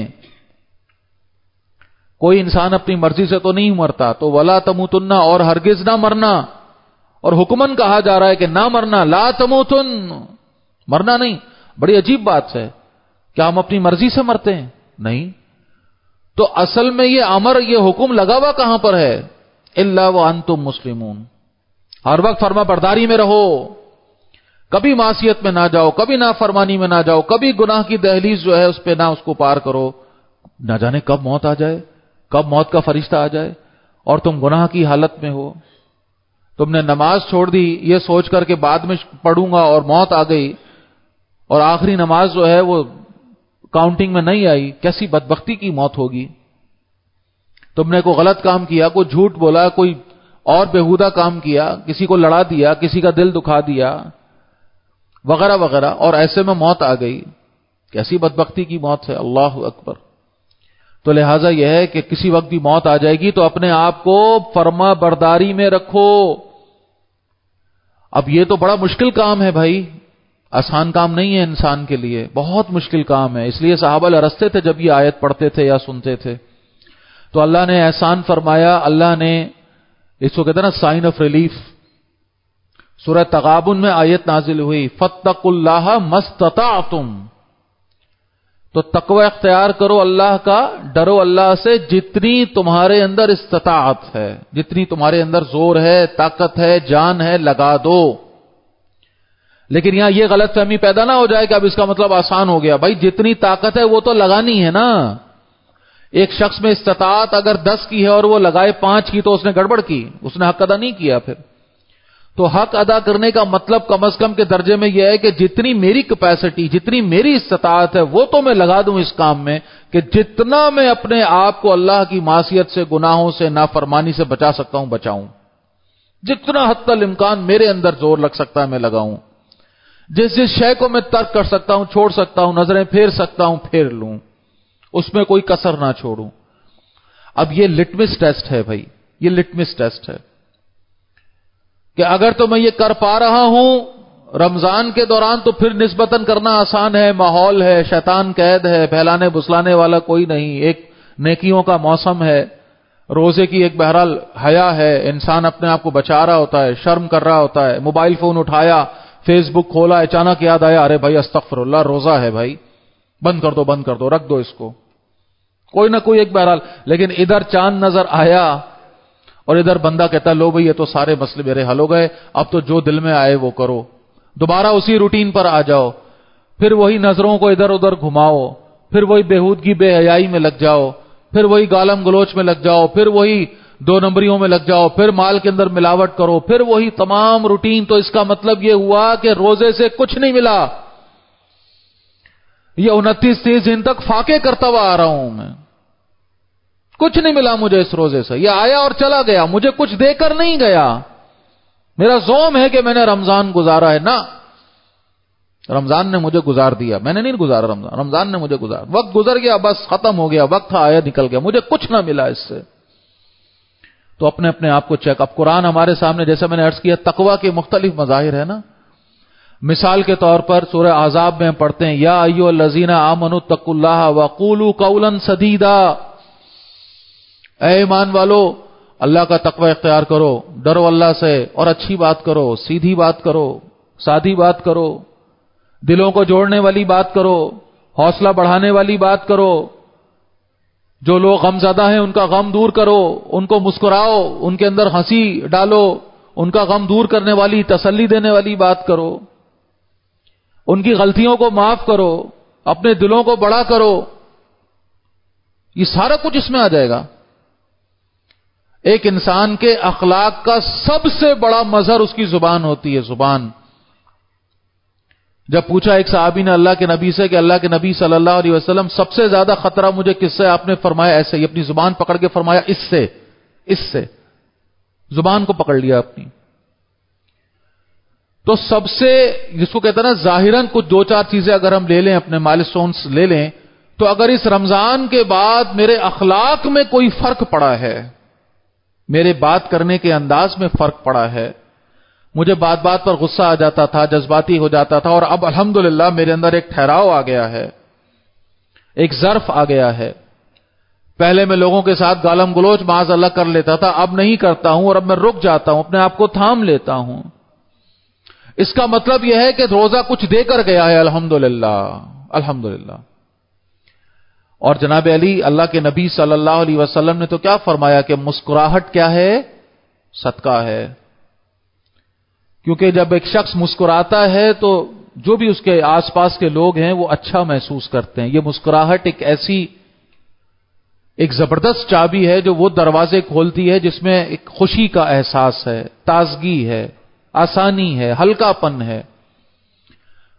کوئی انسان اپنی مرضی سے تو نہیں مرتا، تو ولا تموتن، اور ہرگز نہ مرنا، اور حکمن کہا جا رہا ہے کہ نہ مرنا، لا تموتن، مرنا نہیں. بڑی عجیب بات ہے، کیا ہم اپنی مرضی سے مرتے ہیں؟ نہیں. تو اصل میں یہ امر، یہ حکم لگا ہوا کہاں پر ہے؟ الا وانتم مسلمون. ہر وقت فرما برداری میں رہو، کبھی معصیت میں نہ جاؤ، کبھی نافرمانی میں نہ جاؤ، کبھی گناہ کی دہلیز جو ہے اس پہ نہ اس کو پار کرو. نہ جانے کب موت آ جائے، کب موت کا فرشتہ آ جائے اور تم گناہ کی حالت میں ہو. تم نے نماز چھوڑ دی یہ سوچ کر کہ بعد میں پڑھوں گا، اور موت آ گئی، اور آخری نماز جو ہے وہ کاؤنٹنگ میں نہیں آئی، کیسی بدبختی کی موت ہوگی. تم نے کوئی غلط کام کیا، کوئی جھوٹ بولا، کوئی اور بیہودہ کام کیا، کسی کو لڑا دیا، کسی کا دل دکھا دیا وغیرہ وغیرہ، اور ایسے میں موت آ گئی، کیسی بدبختی کی موت ہے. اللہ اکبر. تو لہٰذا یہ ہے کہ کسی وقت بھی موت آ جائے گی تو اپنے آپ کو فرما برداری میں رکھو. اب یہ تو بڑا مشکل کام ہے بھائی، آسان کام نہیں ہے انسان کے لیے، بہت مشکل کام ہے. اس لیے صحابہ لرزتے تھے جب یہ آیت پڑھتے تھے یا سنتے تھے. تو اللہ نے احسان فرمایا، اللہ نے اس کو کہتے ہیں نا سائن آف ریلیف. سورہ تغابن میں آیت نازل ہوئی، فاتقوا اللہ مستطعتم. تو تقوی اختیار کرو اللہ کا، ڈرو اللہ سے جتنی تمہارے اندر استطاعت ہے، جتنی تمہارے اندر زور ہے، طاقت ہے، جان ہے، لگا دو. لیکن یہاں یہ غلط فہمی پیدا نہ ہو جائے کہ اب اس کا مطلب آسان ہو گیا. بھائی جتنی طاقت ہے وہ تو لگانی ہے نا. ایک شخص میں استطاعت اگر 10 کی ہے اور وہ لگائے 5 کی تو اس نے گڑبڑ کی، اس نے حق ادا نہیں کیا. پھر تو حق ادا کرنے کا مطلب کم از کم کے درجے میں یہ ہے کہ جتنی میری کیپیسٹی، جتنی میری استطاعت ہے وہ تو میں لگا دوں اس کام میں کہ جتنا میں اپنے آپ کو اللہ کی معصیت سے، گناہوں سے، نافرمانی سے بچا سکتا ہوں بچاؤں. جتنا حتی الامکان میرے اندر زور لگ سکتا ہے میں لگاؤں. جس شے کو میں ترک کر سکتا ہوں چھوڑ سکتا ہوں، نظریں پھیر سکتا ہوں پھیر لوں، اس میں کوئی کسر نہ چھوڑوں. اب یہ لٹمس ٹیسٹ ہے بھائی، یہ لٹمس ٹیسٹ ہے کہ اگر تو میں یہ کر پا رہا ہوں رمضان کے دوران تو پھر نسبتاً کرنا آسان ہے، ماحول ہے، شیطان قید ہے، بہلانے بسلانے والا کوئی نہیں، ایک نیکیوں کا موسم ہے، روزے کی ایک بہرحال حیا ہے، انسان اپنے آپ کو بچا رہا ہوتا ہے، شرم کر رہا ہوتا ہے. موبائل فون اٹھایا، فیس بک کھولا، اچانک یاد آیا ارے بھائی استغفر اللہ، روزہ ہے بھائی، بند کر دو، رکھ دو اس کو. کوئی نہ کوئی ایک بہرحال. لیکن ادھر چاند نظر آیا اور ادھر بندہ کہتا لو بھئی یہ تو سارے مسئلے میرے حل ہو گئے، اب تو جو دل میں آئے وہ کرو. دوبارہ اسی روٹین پر آ جاؤ، پھر وہی نظروں کو ادھر ادھر گھماؤ، پھر وہی بےہودگی بے حیائی میں لگ جاؤ، پھر وہی گالم گلوچ میں لگ جاؤ، پھر وہی 2 نمبریوں میں لگ جاؤ، پھر مال کے اندر ملاوٹ کرو، پھر وہی تمام روٹین. تو اس کا مطلب یہ ہوا کہ روزے سے کچھ نہیں ملا. یہ 29-30 دن تک فاقے کرتا ہوا آ رہا ہوں میں، کچھ نہیں ملا مجھے اس روزے سے. یہ آیا اور چلا گیا، مجھے کچھ دے کر نہیں گیا. میرا زوم ہے کہ میں نے رمضان گزارا ہے، نہ رمضان نے مجھے گزار دیا، میں نے نہیں گزارا رمضان نے مجھے گزارا. وقت گزر گیا، بس ختم ہو گیا، وقت آیا نکل گیا، مجھے کچھ نہ ملا اس سے. تو اپنے آپ کو چیک. اب قرآن ہمارے سامنے جیسے میں نے عرض کیا تقوی کے مختلف مظاہر ہے نا. مثال کے طور پر سورہ احزاب میں ہم پڑھتے ہیں یا ایھا الذین آمنوا اتقوا اللہ وقولوا قولا سدیدا. اے ایمان والو اللہ کا تقوی اختیار کرو، ڈرو اللہ سے اور اچھی بات کرو، سیدھی بات کرو، سادھی بات کرو، دلوں کو جوڑنے والی بات کرو، حوصلہ بڑھانے والی بات کرو. جو لوگ غم زدہ ہیں ان کا غم دور کرو، ان کو مسکراؤ، ان کے اندر ہنسی ڈالو، ان کا غم دور کرنے والی، تسلی دینے والی بات کرو، ان کی غلطیوں کو معاف کرو، اپنے دلوں کو بڑا کرو. یہ سارا کچھ اس میں آ جائے گا. ایک انسان کے اخلاق کا سب سے بڑا مظہر اس کی زبان ہوتی ہے، زبان. جب پوچھا ایک صحابی نے اللہ کے نبی سے کہ اللہ کے نبی صلی اللہ علیہ وسلم سب سے زیادہ خطرہ مجھے کس سے؟ آپ نے فرمایا ایسے ہی اپنی زبان پکڑ کے فرمایا اس سے زبان کو پکڑ لیا اپنی. تو سب سے جس کو کہتا ہے نا ظاہراً کچھ 2-4 چیزیں اگر ہم لے لیں، اپنے مائلسٹونز لے لیں، تو اگر اس رمضان کے بعد میرے اخلاق میں کوئی فرق پڑا ہے، میرے بات کرنے کے انداز میں فرق پڑا ہے، مجھے بات بات پر غصہ آ جاتا تھا، جذباتی ہو جاتا تھا، اور اب الحمدللہ میرے اندر ایک ٹھہراؤ آ گیا ہے، ایک ظرف آ گیا ہے. پہلے میں لوگوں کے ساتھ گالم گلوچ معاذ اللہ کر لیتا تھا، اب نہیں کرتا ہوں، اور اب میں رک جاتا ہوں، اپنے آپ کو تھام لیتا ہوں. اس کا مطلب یہ ہے کہ روزہ کچھ دے کر گیا ہے، الحمدللہ الحمدللہ. اور جناب علی اللہ کے نبی صلی اللہ علیہ وسلم نے تو کیا فرمایا کہ مسکراہٹ کیا ہے؟ صدقہ ہے. کیونکہ جب ایک شخص مسکراتا ہے تو جو بھی اس کے آس پاس کے لوگ ہیں وہ اچھا محسوس کرتے ہیں. یہ مسکراہٹ ایک ایسی ایک زبردست چابی ہے جو وہ دروازے کھولتی ہے جس میں ایک خوشی کا احساس ہے، تازگی ہے، آسانی ہے، ہلکا پن ہے.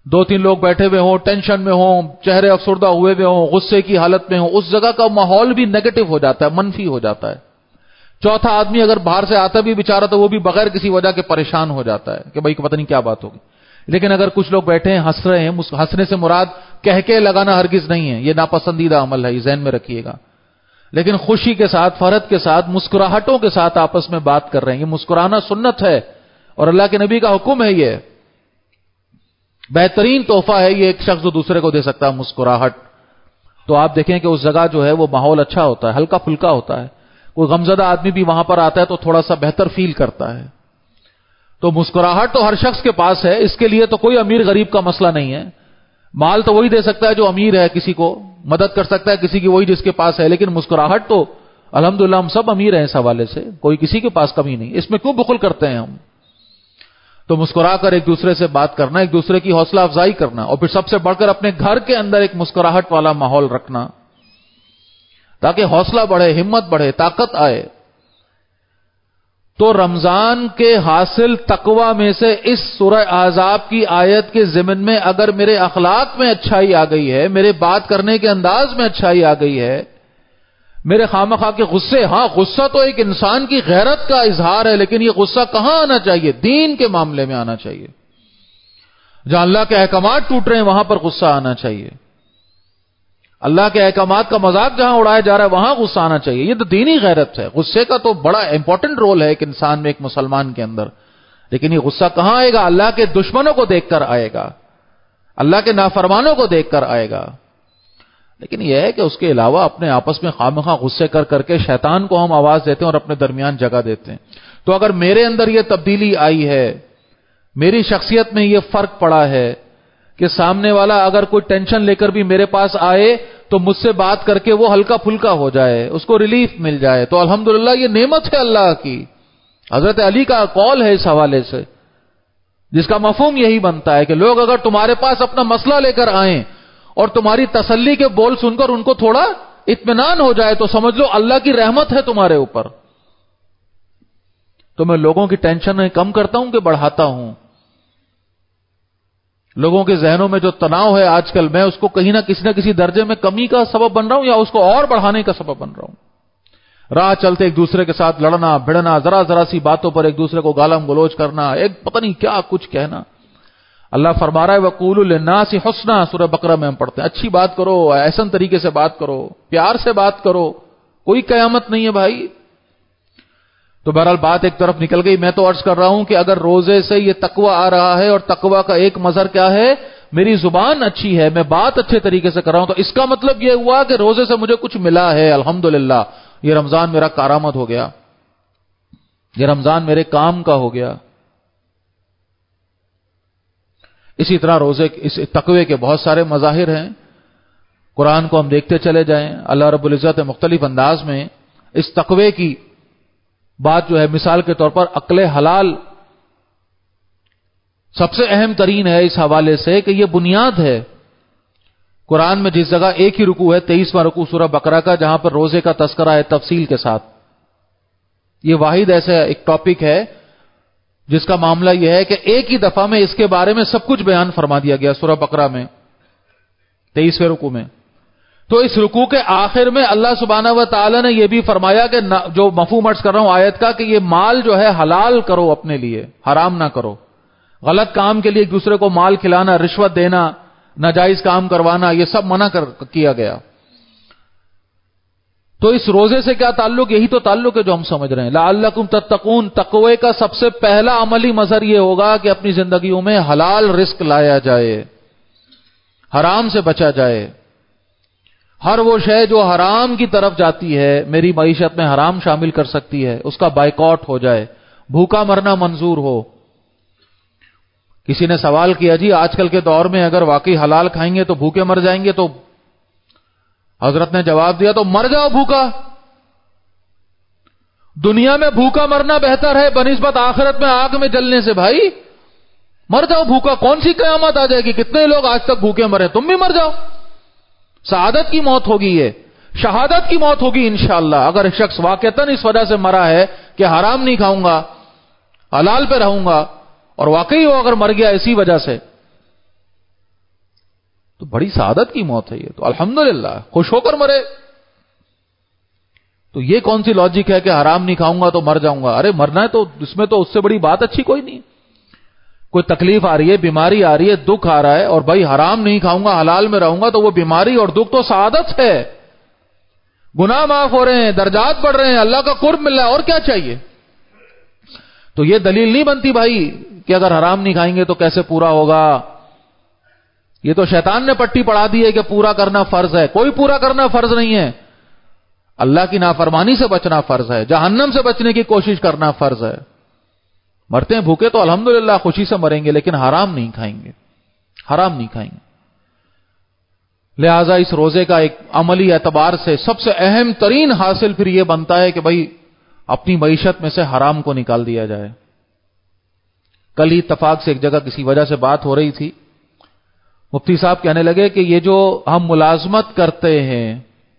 دو تین لوگ بیٹھے ہوئے ہوں، ٹینشن میں ہوں، چہرے افسردہ ہوئے ہوئے ہوں، غصے کی حالت میں ہوں، اس جگہ کا ماحول بھی نیگیٹو ہو جاتا ہے، منفی ہو جاتا ہے. چوتھا آدمی اگر باہر سے آتا بھی بیچارہ تو وہ بھی بغیر کسی وجہ کے پریشان ہو جاتا ہے کہ بھائی پتہ نہیں کیا بات ہوگی. لیکن اگر کچھ لوگ بیٹھے ہیں، ہنس رہے ہیں، ہنسنے سے مراد کہہ کے لگانا ہرگز نہیں ہے، یہ ناپسندیدہ عمل ہے، یہ ذہن میں رکھیے گا. لیکن خوشی کے ساتھ، فرحت کے ساتھ، مسکراہٹوں کے ساتھ آپس میں بات کر رہے ہیں. یہ مسکرانا سنت ہے اور اللہ کے نبی کا حکم ہے. یہ بہترین تحفہ ہے، یہ ایک شخص جو دوسرے کو دے سکتا ہے، مسکراہٹ. تو آپ دیکھیں کہ اس جگہ جو ہے وہ ماحول اچھا ہوتا ہے، ہلکا پھلکا ہوتا ہے. کوئی غمزدہ آدمی بھی وہاں پر آتا ہے تو تھوڑا سا بہتر فیل کرتا ہے. تو مسکراہٹ تو ہر شخص کے پاس ہے، اس کے لیے تو کوئی امیر غریب کا مسئلہ نہیں ہے. مال تو وہی دے سکتا ہے جو امیر ہے، کسی کو مدد کر سکتا ہے کسی کی وہی جس کے پاس ہے. لیکن مسکراہٹ تو الحمدللہ ہم سب امیر ہیں اس حوالے سے، کوئی کسی کے پاس کمی نہیں. اس میں کیوں بخل کرتے ہیں ہم؟ تو مسکرا کر ایک دوسرے سے بات کرنا، ایک دوسرے کی حوصلہ افزائی کرنا، اور پھر سب سے بڑھ کر اپنے گھر کے اندر ایک مسکراہٹ والا ماحول رکھنا تاکہ حوصلہ بڑھے، ہمت بڑھے، طاقت آئے. تو رمضان کے حاصل تقوی میں سے اس سورہ احزاب کی آیت کے ضمن میں اگر میرے اخلاق میں اچھائی آ گئی ہے، میرے بات کرنے کے انداز میں اچھائی آ گئی ہے، میرے خامخواہ کے غصے، ہاں غصہ تو ایک انسان کی غیرت کا اظہار ہے، لیکن یہ غصہ کہاں آنا چاہیے؟ دین کے معاملے میں آنا چاہیے. جہاں اللہ کے احکامات ٹوٹ رہے ہیں وہاں پر غصہ آنا چاہیے. اللہ کے احکامات کا مذاق جہاں اڑایا جا رہا ہے وہاں غصہ آنا چاہیے. یہ تو دینی غیرت ہے. غصے کا تو بڑا امپورٹنٹ رول ہے ایک انسان میں، ایک مسلمان کے اندر. لیکن یہ غصہ کہاں آئے گا؟ اللہ کے دشمنوں کو دیکھ کر آئے گا، اللہ کے نافرمانوں کو دیکھ کر آئے گا. لیکن یہ ہے کہ اس کے علاوہ اپنے آپس میں خامخواہ غصے کر کر کے شیطان کو ہم آواز دیتے ہیں اور اپنے درمیان جگہ دیتے ہیں. تو اگر میرے اندر یہ تبدیلی آئی ہے، میری شخصیت میں یہ فرق پڑا ہے کہ سامنے والا اگر کوئی ٹینشن لے کر بھی میرے پاس آئے تو مجھ سے بات کر کے وہ ہلکا پھلکا ہو جائے، اس کو ریلیف مل جائے، تو الحمدللہ یہ نعمت ہے اللہ کی. حضرت علی کا قول ہے اس حوالے سے، جس کا مفہوم یہی بنتا ہے کہ لوگ اگر تمہارے پاس اپنا مسئلہ لے کر آئیں اور تمہاری تسلی کے بول سن کر ان کو تھوڑا اطمینان ہو جائے تو سمجھ لو اللہ کی رحمت ہے تمہارے اوپر. تو میں لوگوں کی ٹینشن کم کرتا ہوں کہ بڑھاتا ہوں؟ لوگوں کے ذہنوں میں جو تناؤ ہے آج کل، میں اس کو کہیں نہ کسی درجے میں کمی کا سبب بن رہا ہوں یا اس کو اور بڑھانے کا سبب بن رہا ہوں. راہ چلتے ایک دوسرے کے ساتھ لڑنا بھڑنا، ذرا سی باتوں پر ایک دوسرے کو گالم گلوچ کرنا، ایک پتہ نہیں کیا کچھ کہنا. اللہ فرما رہا ہے وَقُولُوا لِلنَّاسِ حُسْنًا، سورہ بقرہ میں ہم پڑھتے ہیں. اچھی بات کرو، احسن طریقے سے بات کرو، پیار سے بات کرو، کوئی قیامت نہیں ہے بھائی. تو بہرحال بات ایک طرف نکل گئی. میں تو عرض کر رہا ہوں کہ اگر روزے سے یہ تقوی آ رہا ہے، اور تقوی کا ایک مظہر کیا ہے؟ میری زبان اچھی ہے، میں بات اچھے طریقے سے کر رہا ہوں، تو اس کا مطلب یہ ہوا کہ روزے سے مجھے کچھ ملا ہے. الحمدللہ یہ رمضان میرا کارآمد ہو گیا، یہ رمضان میرے کام کا ہو گیا. اسی طرح روزے اس تقوی کے بہت سارے مظاہر ہیں. قرآن کو ہم دیکھتے چلے جائیں، اللہ رب العزت مختلف انداز میں اس تقوی کی بات جو ہے، مثال کے طور پر عقل حلال سب سے اہم ترین ہے اس حوالے سے کہ یہ بنیاد ہے. قرآن میں جس جگہ ایک ہی رکوع ہے، 23واں رکوع سورہ بقرہ کا، جہاں پر روزے کا تذکرہ ہے تفصیل کے ساتھ. یہ واحد ایسا ایک ٹاپک ہے جس کا معاملہ یہ ہے کہ ایک ہی دفعہ میں اس کے بارے میں سب کچھ بیان فرما دیا گیا سورہ بقرہ میں 23ویں رکوع میں. تو اس رکوع کے آخر میں اللہ سبحانہ و تعالی نے یہ بھی فرمایا کہ جو مفہوم عرض کر رہا ہوں آیت کا، کہ یہ مال جو ہے حلال کرو اپنے لیے، حرام نہ کرو. غلط کام کے لیے ایک دوسرے کو مال کھلانا، رشوت دینا، ناجائز کام کروانا، یہ سب منع کیا گیا. تو اس روزے سے کیا تعلق؟ یہی تو تعلق ہے جو ہم سمجھ رہے ہیں. لعلکم تتقون، تقوی کا سب سے پہلا عملی مظہر یہ ہوگا کہ اپنی زندگیوں میں حلال رزق لایا جائے، حرام سے بچا جائے. ہر وہ شے جو حرام کی طرف جاتی ہے، میری معیشت میں حرام شامل کر سکتی ہے، اس کا بائیکاٹ ہو جائے. بھوکا مرنا منظور ہو. کسی نے سوال کیا جی آج کل کے دور میں اگر واقعی حلال کھائیں گے تو بھوکے مر جائیں گے؟ تو حضرت نے جواب دیا تو مر جاؤ بھوکا. دنیا میں بھوکا مرنا بہتر ہے بنسبت آخرت میں آگ میں جلنے سے. بھائی مر جاؤ بھوکا، کون سی قیامت آ جائے گی؟ کتنے لوگ آج تک بھوکے مرے، تم بھی مر جاؤ. سعادت کی موت ہوگی، یہ شہادت کی موت ہوگی انشاءاللہ. اگر شخص واقعتاً اس وجہ سے مرا ہے کہ حرام نہیں کھاؤں گا، حلال پہ رہوں گا، اور واقعی وہ اگر مر گیا اسی وجہ سے، تو بڑی سعادت کی موت ہے یہ تو، الحمدللہ خوش ہو کر مرے. تو یہ کون سی لاجک ہے کہ حرام نہیں کھاؤں گا تو مر جاؤں گا؟ ارے مرنا ہے تو اس میں تو اس سے بڑی بات اچھی کوئی نہیں. کوئی تکلیف آ رہی ہے، بیماری آ رہی ہے، دکھ آ رہا ہے، اور بھائی حرام نہیں کھاؤں گا حلال میں رہوں گا، تو وہ بیماری اور دکھ تو سعادت ہے. گناہ معاف ہو رہے ہیں، درجات بڑھ رہے ہیں، اللہ کا قرب مل رہا ہے، اور کیا چاہیے؟ تو یہ دلیل نہیں بنتی بھائی کہ اگر حرام نہیں کھائیں گے تو کیسے پورا ہوگا. یہ تو شیطان نے پٹی پڑھا دی ہے کہ پورا کرنا فرض ہے. کوئی پورا کرنا فرض نہیں ہے. اللہ کی نافرمانی سے بچنا فرض ہے، جہنم سے بچنے کی کوشش کرنا فرض ہے. مرتے ہیں بھوکے تو الحمدللہ خوشی سے مریں گے، لیکن حرام نہیں کھائیں گے، حرام نہیں کھائیں گے. لہذا اس روزے کا ایک عملی اعتبار سے سب سے اہم ترین حاصل پھر یہ بنتا ہے کہ بھائی اپنی معیشت میں سے حرام کو نکال دیا جائے. کل ہی اتفاق سے ایک جگہ کسی وجہ سے بات ہو رہی تھی، مفتی صاحب کہنے لگے کہ یہ جو ہم ملازمت کرتے ہیں،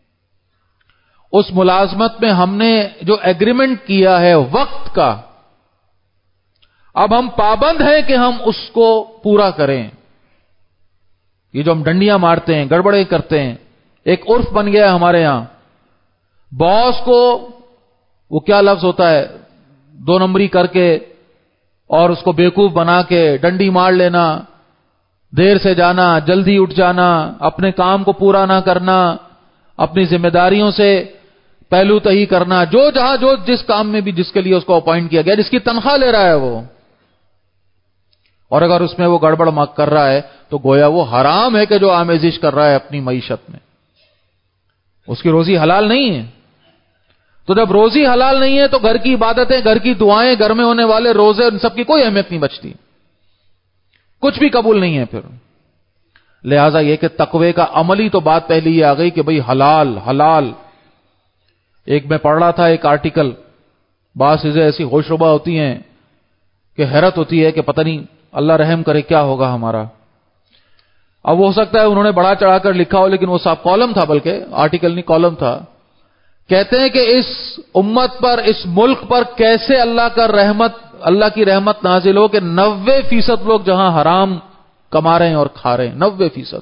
اس ملازمت میں ہم نے جو ایگریمنٹ کیا ہے وقت کا، اب ہم پابند ہیں کہ ہم اس کو پورا کریں. یہ جو ہم ڈنڈیاں مارتے ہیں، گڑبڑے کرتے ہیں، ایک عرف بن گیا ہمارے ہاں. باس کو وہ کیا لفظ ہوتا ہے، 2 نمبری کر کے اور اس کو بیوقوف بنا کے ڈنڈی مار لینا، دیر سے جانا، جلدی اٹھ جانا، اپنے کام کو پورا نہ کرنا، اپنی ذمہ داریوں سے پہلو تہی کرنا، جو جہاں جو جس کام میں بھی جس کے لیے اس کو اپوائنٹ کیا گیا، جس کی تنخواہ لے رہا ہے وہ، اور اگر اس میں وہ گڑبڑ کر رہا ہے تو گویا وہ حرام ہے کہ جو آمیزش کر رہا ہے اپنی معیشت میں، اس کی روزی حلال نہیں ہے. تو جب روزی حلال نہیں ہے تو گھر کی عبادتیں، گھر کی دعائیں، گھر میں ہونے والے روزے، ان سب کی کوئی اہمیت نہیں بچتی، کچھ بھی قبول نہیں ہے پھر. لہذا یہ کہ تقوی کا عملی تو بات پہلی یہ آ گئی کہ بھئی حلال حلال. ایک میں پڑھ رہا تھا ایک آرٹیکل، بعض چیزیں ایسی ہوش ربا ہوتی ہیں کہ حیرت ہوتی ہے کہ پتہ نہیں اللہ رحم کرے کیا ہوگا ہمارا. اب ہو سکتا ہے انہوں نے بڑا چڑھا کر لکھا ہو، لیکن وہ صاحب کالم تھا، بلکہ آرٹیکل نہیں کالم تھا. کہتے ہیں کہ اس امت پر، اس ملک پر کیسے اللہ کی رحمت نازل ہو کہ 90% لوگ جہاں حرام کما رہے ہیں اور کھا رہے ہیں. 90%.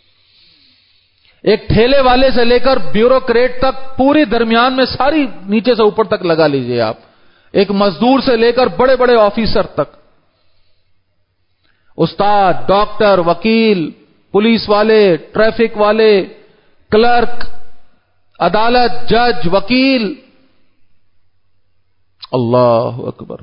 ایک ٹھیلے والے سے لے کر بیوروکریٹ تک، پوری درمیان میں ساری نیچے سے اوپر تک لگا لیجئے آپ، ایک مزدور سے لے کر بڑے بڑے آفیسر تک، استاد، ڈاکٹر، وکیل، پولیس والے، ٹریفک والے، کلرک، عدالت، جج، وکیل. اللہ اکبر.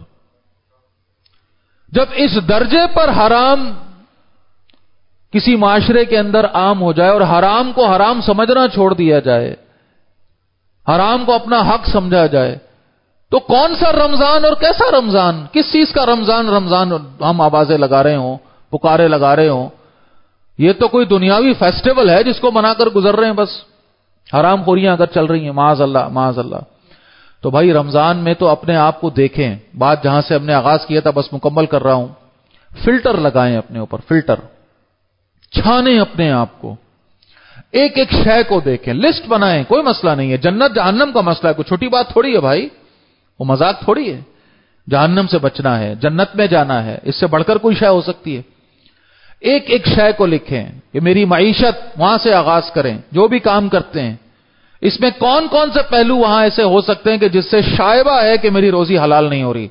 جب اس درجے پر حرام کسی معاشرے کے اندر عام ہو جائے اور حرام کو حرام سمجھنا چھوڑ دیا جائے، حرام کو اپنا حق سمجھا جائے، تو کون سا رمضان اور کیسا رمضان، کس چیز کا رمضان ہم آوازیں لگا رہے ہوں، پکارے لگا رہے ہوں. یہ تو کوئی دنیاوی فیسٹیول ہے جس کو منا کر گزر رہے ہیں بس. حرام خوریاں اگر چل رہی ہیں، معاذ اللہ معاذ اللہ. تو بھائی رمضان میں تو اپنے آپ کو دیکھیں. بات جہاں سے ہم نے آغاز کیا تھا بس مکمل کر رہا ہوں. فلٹر لگائیں اپنے اوپر، فلٹر چھانیں اپنے آپ کو، ایک ایک شے کو دیکھیں، لسٹ بنائیں. کوئی مسئلہ نہیں ہے، جنت جہنم کا مسئلہ ہے، کوئی چھوٹی بات تھوڑی ہے بھائی، وہ مذاق تھوڑی ہے. جہنم سے بچنا ہے، جنت میں جانا ہے، اس سے بڑھ کر کوئی شے ہو سکتی ہے. ایک ایک شے کو لکھیں کہ میری معیشت، وہاں سے آغاز کریں. جو بھی کام کرتے ہیں اس میں کون کون سے پہلو وہاں ایسے ہو سکتے ہیں کہ جس سے شائبہ ہے کہ میری روزی حلال نہیں ہو رہی.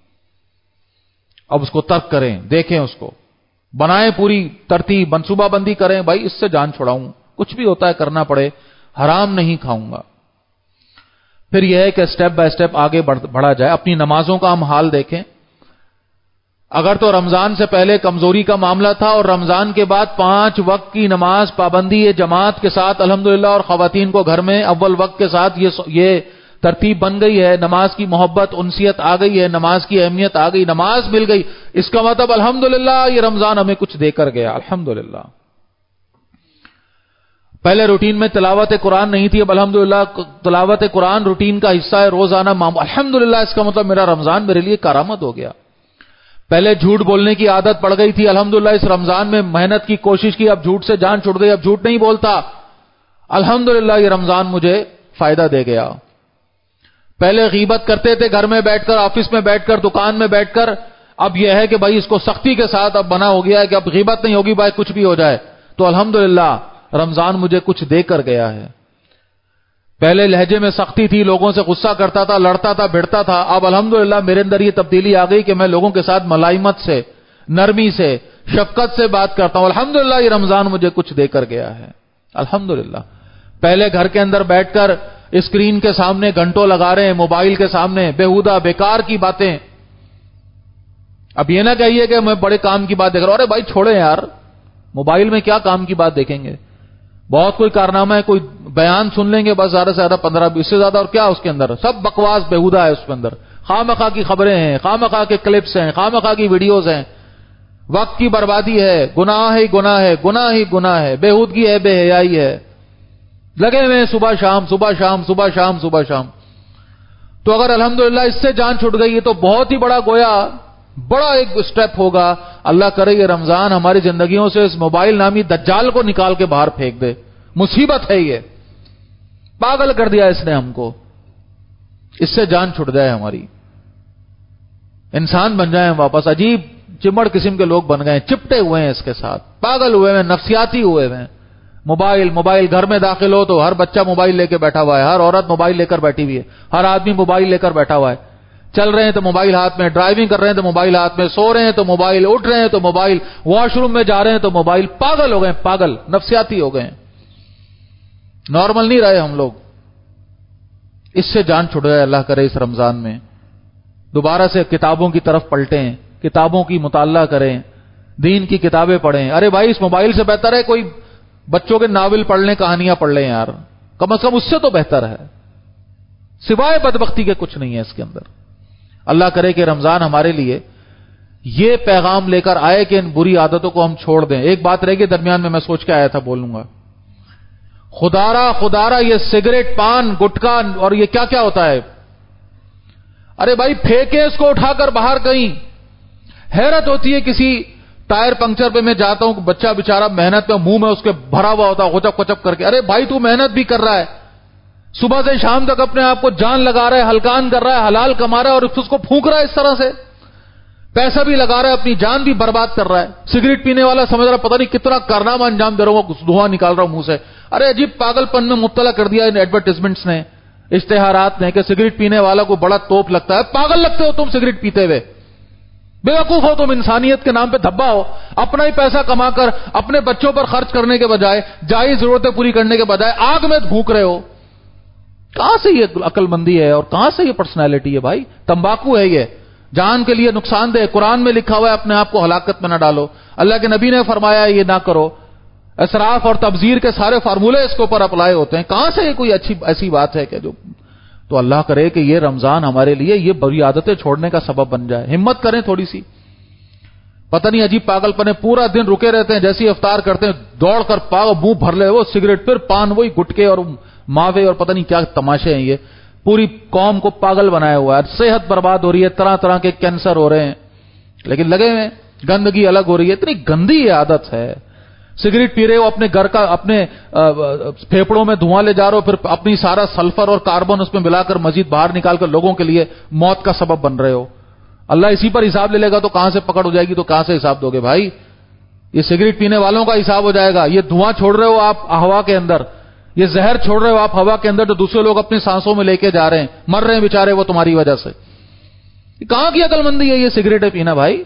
اب اس کو ترک کریں، دیکھیں، اس کو بنائیں، پوری ترتیب منصوبہ بندی کریں. بھائی اس سے جان چھڑاؤں، کچھ بھی ہوتا ہے کرنا پڑے، حرام نہیں کھاؤں گا. پھر یہ ہے کہ سٹیپ بائی سٹیپ آگے بڑھا جائے. اپنی نمازوں کا ہم حال دیکھیں. اگر تو رمضان سے پہلے کمزوری کا معاملہ تھا اور رمضان کے بعد 5 وقت کی نماز پابندی جماعت کے ساتھ الحمدللہ، اور خواتین کو گھر میں اول وقت کے ساتھ یہ ترتیب بن گئی ہے، نماز کی محبت، انسیت آ گئی ہے، نماز کی اہمیت آ گئی، نماز مل گئی، اس کا مطلب الحمدللہ یہ رمضان ہمیں کچھ دے کر گیا. الحمدللہ. پہلے روٹین میں تلاوت قرآن نہیں تھی، اب الحمدللہ تلاوت قرآن روٹین کا حصہ ہے، روزانہ الحمدللہ. اس کا مطلب میرا رمضان میرے لیے کرامت ہو گیا. پہلے جھوٹ بولنے کی عادت پڑ گئی تھی، الحمدللہ اس رمضان میں محنت کی کوشش کی، اب جھوٹ سے جان چھوڑ گئی، اب جھوٹ نہیں بولتا. الحمدللہ یہ رمضان مجھے فائدہ دے گیا. پہلے غیبت کرتے تھے گھر میں بیٹھ کر، آفس میں بیٹھ کر، دکان میں بیٹھ کر، اب یہ ہے کہ بھائی اس کو سختی کے ساتھ اب بنا ہو گیا ہے کہ اب غیبت نہیں ہوگی، بھائی کچھ بھی ہو جائے. تو الحمدللہ رمضان مجھے کچھ دے کر گیا ہے. پہلے لہجے میں سختی تھی، لوگوں سے غصہ کرتا تھا، لڑتا تھا، بھڑتا تھا. اب الحمدللہ میرے اندر یہ تبدیلی آ گئی کہ میں لوگوں کے ساتھ ملائمت سے، نرمی سے، شفقت سے بات کرتا ہوں. الحمدللہ یہ رمضان مجھے کچھ دے کر گیا ہے. الحمدللہ. پہلے گھر کے اندر بیٹھ کر اسکرین کے سامنے گھنٹوں لگا رہے ہیں، موبائل کے سامنے بیہودہ بیکار کی باتیں. اب یہ نہ کہیے کہ میں بڑے کام کی بات دیکھ رہا ہوں. ارے بھائی چھوڑیں یار، موبائل میں کیا کام کی بات دیکھیں گے؟ بہت کوئی کارنامہ ہے، کوئی بیان سن لیں گے بس، زیادہ سے زیادہ 15-20 سے زیادہ. اور کیا اس کے اندر سب بکواس بیہودہ ہے. اس کے اندر خواہ کی خبریں ہیں، خواہ کے کلپس ہیں، خواہ کی ویڈیوز ہیں. وقت کی بربادی ہے، گناہ ہی گناہ ہے، گناہ ہی گناہ ہے، بےہودگی ہے، بے حیائی ہے. لگے ہوئے ہیں صبح شام صبح شام صبح شام صبح شام. تو اگر الحمدللہ اس سے جان چھوٹ گئی ہے تو بہت ہی بڑا گویا بڑا ایک سٹیپ ہوگا. اللہ کرے یہ رمضان ہماری زندگیوں سے اس موبائل نامی دجال کو نکال کے باہر پھینک دے. مصیبت ہے یہ، پاگل کر دیا اس نے ہم کو. اس سے جان چھٹ جائے ہماری، انسان بن جائیں واپس. عجیب چمڑ قسم کے لوگ بن گئے، چپٹے ہوئے ہیں اس کے ساتھ، پاگل ہوئے ہیں، نفسیاتی ہوئے ہیں. موبائل گھر میں داخل ہو تو ہر بچہ موبائل لے کے بیٹھا ہوا ہے، ہر عورت موبائل لے کر بیٹھی ہوئی ہے، ہر آدمی موبائل لے کر بیٹھا ہوا ہے. چل رہے ہیں تو موبائل ہاتھ میں، ڈرائیونگ کر رہے ہیں تو موبائل ہاتھ میں، سو رہے ہیں تو موبائل، اٹھ رہے ہیں تو موبائل، واش روم میں جا رہے ہیں تو موبائل. پاگل ہو گئے، پاگل نفسیاتی ہو گئے. نارمل نہیں رہے ہم لوگ. اس سے جان چھٹ جائے اللہ کرے اس رمضان میں. دوبارہ سے کتابوں کی طرف پلٹیں، کتابوں کی مطالعہ کریں، دین کی کتابیں پڑھیں. ارے بھائی اس موبائل سے بہتر ہے کوئی بچوں کے ناول پڑھ لیں، کہانیاں پڑھ لیں یار، کم از کم اس سے تو بہتر ہے. سوائے بدبختی کے کچھ نہیں ہے اس کے اندر. اللہ کرے کہ رمضان ہمارے لیے یہ پیغام لے کر آئے کہ ان بری عادتوں کو ہم چھوڑ دیں. ایک بات رہ گئی درمیان میں سوچ کے آیا تھا، بولوں گا. خدارا یہ سگریٹ، پان، گٹکا اور یہ کیا کیا ہوتا ہے. ارے بھائی پھینکے اس کو اٹھا کر باہر کہیں. حیرت ہوتی ہے کسی ٹائر پنکچر پہ میں جاتا ہوں، بچہ بیچارہ محنت پہ منہ میں اس کے بھرا ہوا ہوتا ہے غچپ غچپ کر کے. ارے بھائی تو محنت بھی کر رہا ہے، صبح سے شام تک اپنے آپ کو جان لگا رہا ہے، ہلکان کر رہا ہے، حلال کما رہا ہے، اور اس کو پھونک رہا ہے اس طرح سے. پیسہ بھی لگا رہا ہے، اپنی جان بھی برباد کر رہا ہے. سگریٹ پینے والا سمجھ رہا ہے پتہ نہیں کتنا کارنامہ انجام دے رہا ہوں، دھواں نکال رہا ہوں منہ سے. ارے عجیب پاگل پن میں مبتلا کر دیا ان ایڈورٹائزمنٹس نے، اشتہارات نے، کہ سگریٹ پینے والا کو بڑا توپ لگتا ہے. پاگل لگتے ہو تم سگریٹ پیتے ہوئے، بیوقوف ہو تم، انسانیت کے نام پہ دھبا ہو. اپنا ہی پیسہ کما کر اپنے بچوں پر خرچ کرنے کے بجائے، جائز ضرورتیں پوری کرنے کے بجائے آگ میں بھونک رہے ہو. کہاں سے یہ عقل مندی ہے اور کہاں سے یہ پرسنالٹی ہے بھائی؟ تمباکو ہے یہ، جان کے لیے نقصان دہ. قرآن میں لکھا ہوا ہے اپنے آپ کو ہلاکت میں نہ ڈالو. اللہ کے نبی نے فرمایا یہ نہ کرو. اسراف اور تبذیر کے سارے فارمولے اس کے اوپر اپلائی ہوتے ہیں. کہاں سے یہ کوئی اچھی ایسی بات ہے کہ جو. تو اللہ کرے کہ یہ رمضان ہمارے لیے یہ بری عادتیں چھوڑنے کا سبب بن جائے. ہمت کریں تھوڑی سی. پتہ نہیں عجیب پاگل پنے، پورا دن رکے رہتے ہیں، جیسے افطار کرتے ہیں دوڑ کر منہ بھر لے وہ سگریٹ، پھر پان، وہی گٹکے اور ماوے اور پتہ نہیں کیا تماشے ہیں. یہ پوری قوم کو پاگل بنایا ہوا ہے. صحت برباد ہو رہی ہے، طرح طرح کے کینسر ہو رہے ہیں، لیکن لگے ہوئے. گندگی الگ ہو رہی ہے، اتنی گندی یہ عادت ہے. سگریٹ پی رہے ہو، اپنے گھر کا، اپنے پھیپڑوں میں دھواں لے جا رہے ہو، پھر اپنی سارا سلفر اور کاربن اس میں ملا کر مزید باہر نکال کر لوگوں کے لیے موت کا سبب بن رہے ہو. اللہ اسی پر حساب لے لے گا تو کہاں سے پکڑ ہو جائے گی؟ تو کہاں سے حساب دو گے بھائی؟ یہ سگریٹ پینے والوں کا حساب ہو جائے گا. یہ دھواں چھوڑ رہے ہو آپ ہوا کے اندر، یہ زہر چھوڑ رہے ہو آپ ہوا کے اندر، جو دوسرے لوگ اپنی سانسوں میں لے کے جا رہے ہیں، مر رہے ہیں بیچارے وہ تمہاری وجہ سے. کہاں کی عقل مندی ہے یہ سگریٹ پینا بھائی؟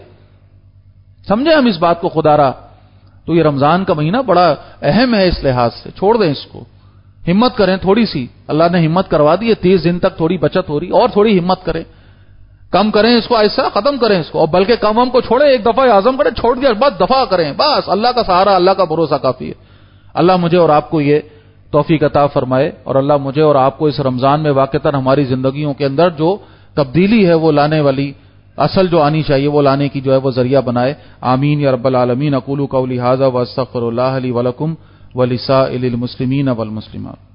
سمجھے ہم اس بات کو خدارا. تو یہ رمضان کا مہینہ بڑا اہم ہے اس لحاظ سے. چھوڑ دیں اس کو، ہمت کریں تھوڑی سی. اللہ نے ہمت کروا دی ہے، 30 دن تک تھوڑی بچت ہو رہی، اور تھوڑی ہمت کریں، کم کریں اس کو، ایسا ختم کریں اس کو. اور بلکہ کم ہم کو چھوڑیں، ایک دفعہ عزم کریں، چھوڑ دیا بس دفعہ کریں. بس اللہ کا سہارا، اللہ کا بھروسہ کافی ہے. اللہ مجھے اور آپ کو یہ توفیق عطا فرمائے، اور اللہ مجھے اور آپ کو اس رمضان میں واقعتاً ہماری زندگیوں کے اندر جو تبدیلی ہے وہ لانے والی، اصل جو آنی چاہیے وہ لانے کی جو ہے وہ ذریعہ بنائے. آمین یا رب العالمین. اقول قولی ھذا واستغفر اللہ لی ولکم ولسائر المسلمین والمسلمات.